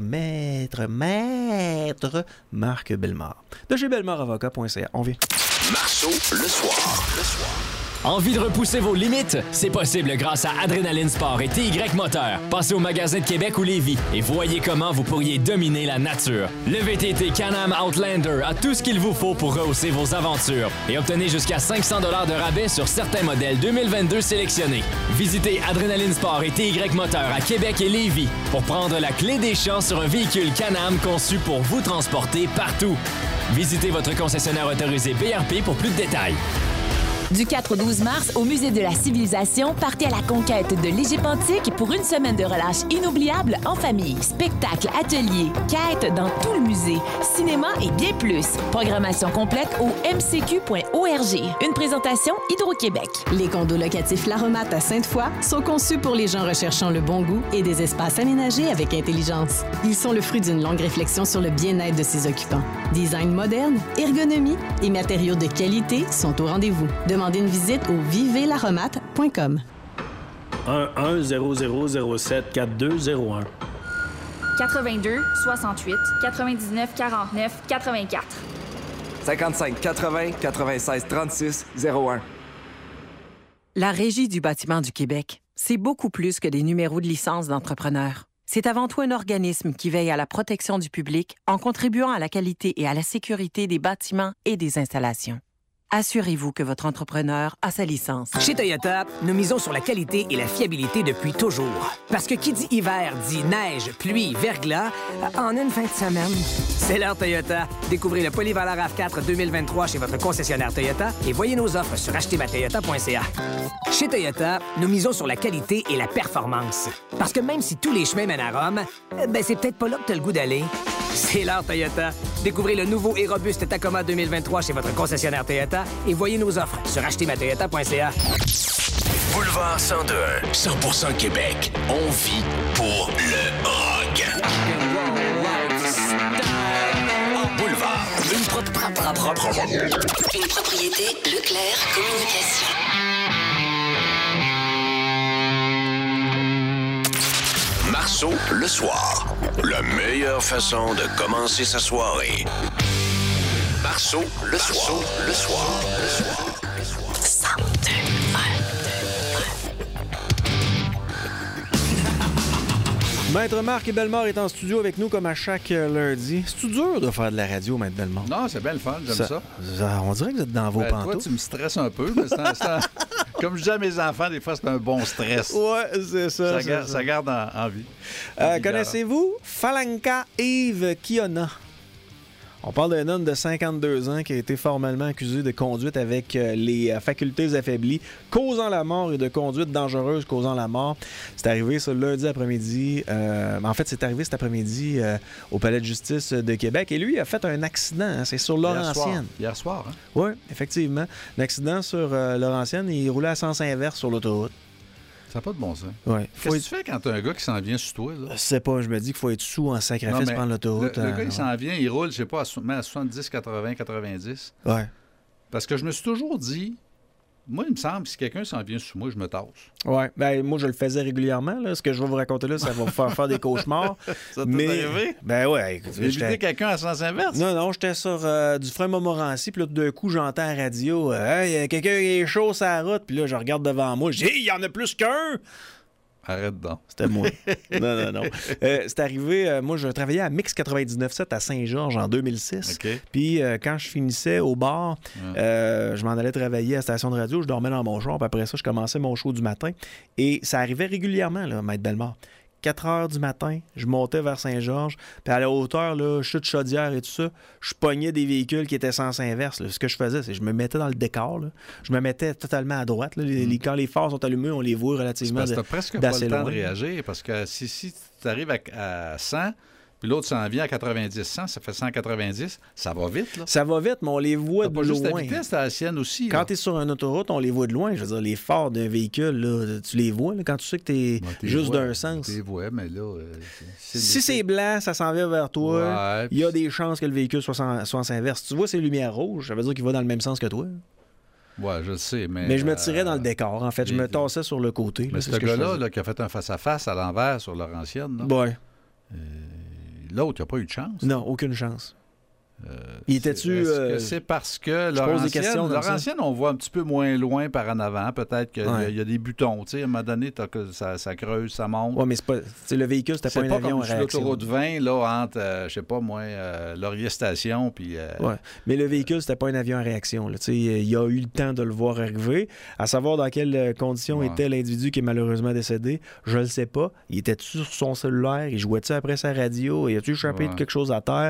Speaker 2: Marc Bellemare. De chez bellemaravocat.ca. On vient.
Speaker 3: Marceau, le soir.
Speaker 4: Envie de repousser vos limites? C'est possible grâce à Adrénaline Sport et TY Moteur. Passez au magasin de Québec ou Lévis et voyez comment vous pourriez dominer la nature. Le VTT Can-Am Outlander a tout ce qu'il vous faut pour rehausser vos aventures et obtenez jusqu'à 500 $ de rabais sur certains modèles 2022 sélectionnés. Visitez Adrénaline Sport et TY Moteur à Québec et Lévis pour prendre la clé des champs sur un véhicule Can-Am conçu pour vous transporter partout. Visitez votre concessionnaire autorisé BRP pour plus de détails.
Speaker 5: Du 4 au 12 mars, au Musée de la Civilisation, partez à la conquête de l'Égypte antique pour une semaine de relâche inoubliable en famille. Spectacles, ateliers, quêtes dans tout le musée, cinéma et bien plus. Programmation complète au mcq.org. Une présentation Hydro-Québec.
Speaker 6: Les condos locatifs L'Aromate à Sainte-Foy sont conçus pour les gens recherchant le bon goût et des espaces aménagés avec intelligence. Ils sont le fruit d'une longue réflexion sur le bien-être de ses occupants. Design moderne, ergonomie et matériaux de qualité sont au rendez-vous. Demandez une visite au vivelaromate.com.
Speaker 7: 11-0007-4201.
Speaker 8: 82 68 99 49 84.
Speaker 9: 55 80 96 36 01.
Speaker 10: La Régie du bâtiment du Québec, c'est beaucoup plus que des numéros de licence d'entrepreneur. C'est avant tout un organisme qui veille à la protection du public en contribuant à la qualité et à la sécurité des bâtiments et des installations. Assurez-vous que votre entrepreneur a sa licence.
Speaker 11: Chez Toyota, nous misons sur la qualité et la fiabilité depuis toujours. Parce que qui dit hiver dit neige, pluie, verglas, en une fin de semaine. C'est l'heure Toyota. Découvrez le Polyvalent RAV4 2023 chez votre concessionnaire Toyota et voyez nos offres sur achetermatoyota.ca. Chez Toyota, nous misons sur la qualité et la performance. Parce que même si tous les chemins mènent à Rome, c'est peut-être pas là que t'as le goût d'aller. C'est l'heure Toyota. Découvrez le nouveau et robuste Tacoma 2023 chez votre concessionnaire Toyota et voyez nos offres sur achetermatoyota.ca.
Speaker 3: Boulevard 102, 100% Québec. On vit pour le rock. Boulevard.
Speaker 12: Une propriété Leclerc Communication.
Speaker 3: Marceau, le soir. La meilleure façon de commencer sa soirée. Marceau, le soir. Le soir.
Speaker 2: Maître Marc Bellemare est en studio avec nous comme à chaque lundi. C'est-tu dur de faire de la radio, Maître Bellemare?
Speaker 1: Non, c'est bien le fun, j'aime ça.
Speaker 2: On dirait que vous êtes dans vos pantoufles.
Speaker 1: Toi, tu me stresses un peu, mais comme je dis à mes enfants, des fois, c'est un bon stress.
Speaker 2: Ouais, c'est ça.
Speaker 1: Ça garde en vie.
Speaker 2: Connaissez-vous Falanka Yves Kiona? On parle d'un homme de 52 ans qui a été formellement accusé de conduite avec les facultés affaiblies, causant la mort et de conduite dangereuse causant la mort. C'est arrivé ce lundi après-midi. En fait, c'est arrivé cet après-midi au Palais de justice de Québec. Et lui a fait un accident. Hein, c'est sur Laurentienne.
Speaker 1: Hier soir, hein?
Speaker 2: Oui, effectivement. Un accident sur Laurentienne. Il roulait à sens inverse sur l'autoroute.
Speaker 1: Ça n'a pas de bon sens.
Speaker 2: Ouais.
Speaker 1: Qu'est-ce que tu fais quand tu as un gars qui s'en vient sur toi? Là?
Speaker 2: Je sais pas, je me dis qu'il faut être sous en sacrifice prendre l'autoroute.
Speaker 1: Le gars, il s'en vient, il roule, je sais pas, à 70, 80, 90.
Speaker 2: Ouais.
Speaker 1: Parce que je me suis toujours dit, moi, il me semble que si quelqu'un s'en vient sur moi, je me tasse.
Speaker 2: Ouais. Ben, moi, je le faisais régulièrement. Là. Ce que je vais vous raconter là, ça va vous faire des cauchemars.
Speaker 1: Ça t'est arrivé?
Speaker 2: Ben ouais. Écoute,
Speaker 1: éviter quelqu'un à sens inverse?
Speaker 2: Non, j'étais sur du frein Montmorency, puis là, tout d'un coup, j'entends à la radio, hey, y a quelqu'un qui est chaud sur la route, puis là, je regarde devant moi, je dis, hey, il y en a plus qu'un!
Speaker 1: Arrête donc.
Speaker 2: C'était moi. Non. C'est arrivé, moi, je travaillais à Mix 99.7 à Saint-Georges en 2006.
Speaker 1: Okay.
Speaker 2: Puis quand je finissais au bar, je m'en allais travailler à la station de radio, je dormais dans mon char, puis après ça, je commençais mon show du matin. Et ça arrivait régulièrement, là, Maître Bellemare. 4 heures du matin, je montais vers Saint-Georges, puis à la hauteur, là, chute Chaudière et tout ça, je pognais des véhicules qui étaient sens inverse. Là. Ce que je faisais, c'est que je me mettais dans le décor, là. Je me mettais totalement à droite. Là. Quand les phares sont allumés, on les voit relativement
Speaker 1: d'assez loin. T'as presque pas le temps de réagir, parce que si tu arrives à 100... Puis l'autre s'en vient à 90-100, ça fait 190. Ça va vite, là.
Speaker 2: Ça va vite, mais on les voit de loin.
Speaker 1: Pas juste la vitesse, t'as la sienne aussi.
Speaker 2: Quand tu es sur une autoroute, on les voit de loin. Je veux dire, les phares d'un véhicule, là, tu les vois là, quand tu sais que tu es juste d'un sens.
Speaker 1: Tu les vois, mais là...
Speaker 2: si c'est blanc, ça s'en vient vers toi, il y a des chances que le véhicule soit sens inverse. Tu vois ces lumières rouges, ça veut dire qu'il va dans le même sens que toi.
Speaker 1: Ouais, je le sais, mais...
Speaker 2: Mais je me tirais dans le décor, en fait. Je me tassais sur le côté.
Speaker 1: Mais ce gars-là, qui a fait un face-à-face à l'envers sur Laurentienne, là...
Speaker 2: Ouais.
Speaker 1: L'autre, il n'a pas eu de chance.
Speaker 2: Non, aucune chance. Il était-tu...
Speaker 1: Est-ce que c'est parce que Laurentienne, on voit un petit peu moins loin par en avant. Peut-être qu'il y a des butons. Tu sais, à un moment donné, ça creuse, ça monte.
Speaker 2: Oui, mais c'est pas... le véhicule, c'était pas un avion à réaction.
Speaker 1: C'est pas comme l'autoroute 20, là, entre, je sais pas, moi, Laurier Station, puis...
Speaker 2: Oui, mais le véhicule, c'était pas un avion à réaction. Tu sais, il a eu le temps de le voir arriver. À savoir dans quelles conditions était l'individu qui est malheureusement décédé, je le sais pas. Il était-tu sur son cellulaire? Il jouait-tu après sa radio? Il a-tu échappé de quelque chose à terre?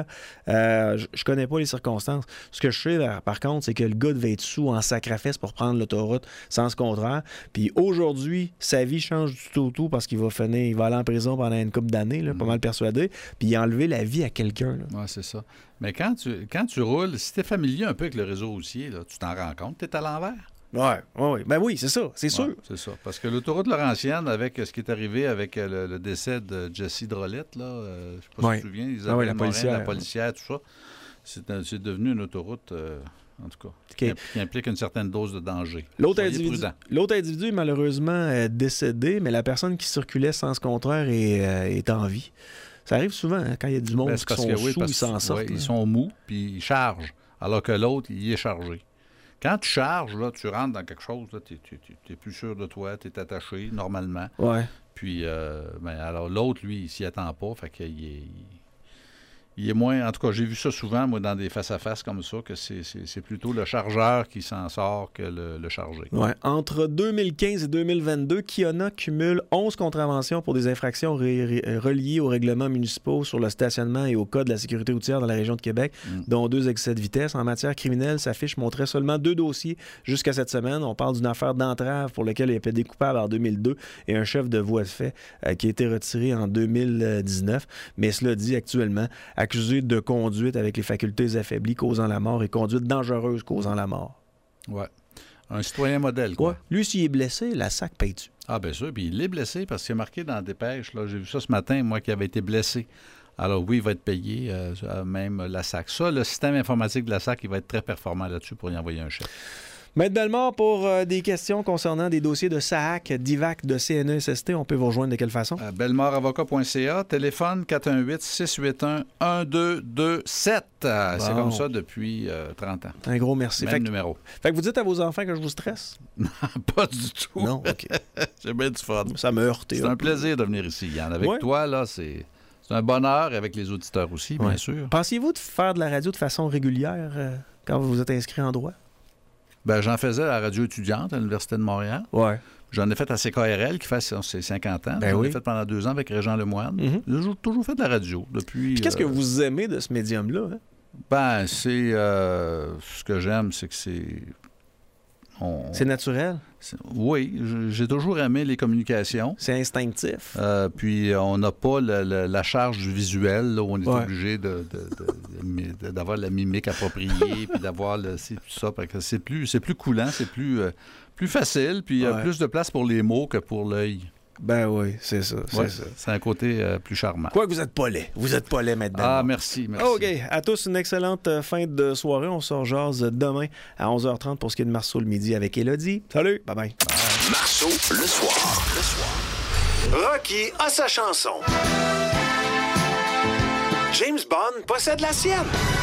Speaker 2: Je connais pas les circonstances. Ce que je sais, par contre, c'est que le gars devait être sous en sacrifice pour prendre l'autoroute, sens contraire. Puis aujourd'hui, sa vie change du tout au tout parce qu'il va aller en prison pendant une couple d'années, là, pas mal persuadé. Puis il a enlevé la vie à quelqu'un.
Speaker 1: Oui, c'est ça. Mais quand tu roules, si tu es familier un peu avec le réseau routier, là, tu t'en rends compte, tu es à l'envers.
Speaker 2: Oui. Ben oui, c'est ça, c'est sûr.
Speaker 1: C'est ça. Parce que l'autoroute Laurentienne, avec ce qui est arrivé avec le décès de Jessie Drolet, là, je ne sais pas si tu te souviens, Isabelle Morin, la policière, tout ça, c'est devenu une autoroute, en tout cas, qui implique une certaine dose de danger.
Speaker 2: L'autre individu est malheureusement décédé, mais la personne qui circulait sens contraire est en vie. Ça arrive souvent quand il y a du monde qui sont sous, ils s'en sortent.
Speaker 1: Ils sont mous, puis ils chargent, alors que l'autre, il est chargé. Quand tu charges, là, tu rentres dans quelque chose, tu es plus sûr de toi, tu es attaché normalement.
Speaker 2: Ouais.
Speaker 1: Puis, alors l'autre, lui, il s'y attend pas, fait qu'il il est moins... En tout cas, j'ai vu ça souvent, moi, dans des face-à-face comme ça, que c'est plutôt le chargeur qui s'en sort que le chargé.
Speaker 2: Ouais. Entre 2015 et 2022, Kiona cumule 11 contraventions pour des infractions reliées aux règlements municipaux sur le stationnement et au code de la sécurité routière dans la région de Québec, dont 2 excès de vitesse. En matière criminelle, sa fiche montrait seulement 2 dossiers jusqu'à cette semaine. On parle d'une affaire d'entrave pour laquelle il a été découpable en 2002 et un chef de voie de fait qui a été retiré en 2019. Mais cela dit, actuellement, accusé de conduite avec les facultés affaiblies causant la mort et conduite dangereuse causant la mort.
Speaker 1: Oui. Un citoyen modèle, quoi.
Speaker 2: Ouais. Lui, s'il est blessé, la SAC paye-tu?
Speaker 1: Ah, bien sûr. Puis il est blessé parce qu'il est marqué dans la dépêche. Là. J'ai vu ça ce matin, moi, qui avait été blessé. Alors oui, il va être payé, même la SAC. Ça, le système informatique de la SAC, il va être très performant là-dessus pour y envoyer un chèque.
Speaker 2: Maître Bellemare, pour des questions concernant des dossiers de SAAC, d'IVAC, de CNESST, on peut vous rejoindre de quelle façon?
Speaker 1: Bellemareavocat.ca, téléphone 418-681-1227. C'est comme ça depuis 30 ans.
Speaker 2: Un gros merci.
Speaker 1: Même numéro.
Speaker 2: Fait que vous dites à vos enfants que je vous stresse?
Speaker 1: Non, pas du tout.
Speaker 2: Non, OK.
Speaker 1: J'ai bien du fun.
Speaker 2: Ça me heurte.
Speaker 1: C'est un plaisir de venir ici, Yann. Avec toi, là, c'est un bonheur, avec les auditeurs aussi, bien sûr.
Speaker 2: Pensez-vous de faire de la radio de façon régulière quand vous vous êtes inscrit en droit?
Speaker 1: Ben, j'en faisais à la radio étudiante à l'Université de Montréal.
Speaker 2: Ouais.
Speaker 1: J'en ai fait à CKRL, qui fait ses 50 ans. J'en ai fait pendant 2 ans avec Régent Lemoine. J'ai toujours fait de la radio depuis...
Speaker 2: Puis qu'est-ce que vous aimez de ce médium-là? Hein?
Speaker 1: Ben, c'est... ce que j'aime, c'est que c'est...
Speaker 2: C'est naturel?
Speaker 1: Oui, j'ai toujours aimé les communications.
Speaker 2: C'est instinctif.
Speaker 1: Puis on n'a pas la charge du visuel, là, où on est obligé d'avoir la mimique appropriée, puis d'avoir tout ça. Parce que c'est plus coulant, c'est plus facile, puis il y a plus de place pour les mots que pour l'œil.
Speaker 2: Ben oui, c'est ça.
Speaker 1: C'est un côté plus charmant.
Speaker 2: Quoi que vous êtes pas laid. Vous êtes pas laid maintenant.
Speaker 1: Ah, merci.
Speaker 2: OK. À tous, une excellente fin de soirée. On se rejase demain à 11h30 pour ce qui est de Marceau le midi avec Élodie. Salut. Bye-bye.
Speaker 3: Marceau le soir.
Speaker 13: Rocky a sa chanson. James Bond possède la sienne.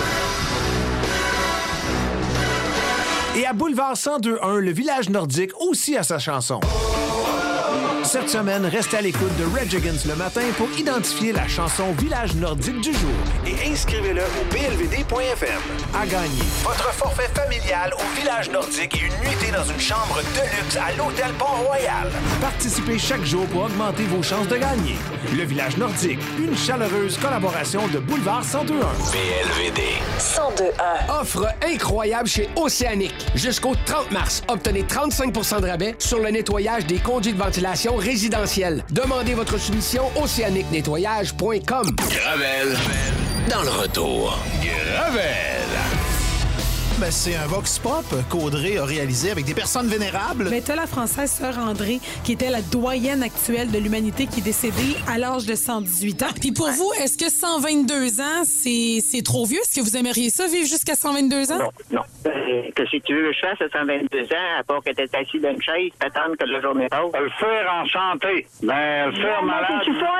Speaker 13: Et à Boulevard 102.1, le village nordique aussi a sa chanson. Cette semaine, restez à l'écoute de Reg Against le matin pour identifier la chanson Village nordique du jour et inscrivez-le au blvd.fm. À gagner, votre forfait familial au Village nordique et une nuitée dans une chambre de luxe à l'Hôtel Pont-Royal. Participez chaque jour pour augmenter vos chances de gagner. Le Village nordique, une chaleureuse collaboration de Boulevard 102.1.
Speaker 3: BLVD
Speaker 14: 102.1. Offre incroyable chez Océanique. Jusqu'au 30 mars, obtenez 35 % de rabais sur le nettoyage des conduits de ventilation résidentiels. Demandez votre soumission océaniquenettoyage.com.
Speaker 3: Gravel, dans le retour. Gravel!
Speaker 15: Ben, c'est un vox pop qu'Audrey a réalisé avec des personnes vénérables.
Speaker 16: Mais t'as la française Sœur André, qui était la doyenne actuelle de l'humanité, qui est décédée à l'âge de 118 ans. Puis pour vous, est-ce que 122 ans, c'est trop vieux? Est-ce que vous aimeriez ça, vivre jusqu'à 122 ans?
Speaker 17: Non. Qu'est-ce que tu veux que je fasse à 122 ans, à part que t'es assis dans une chaise, attendre que la journée passe?
Speaker 18: Le faire enchanté. Ben, le faire malade.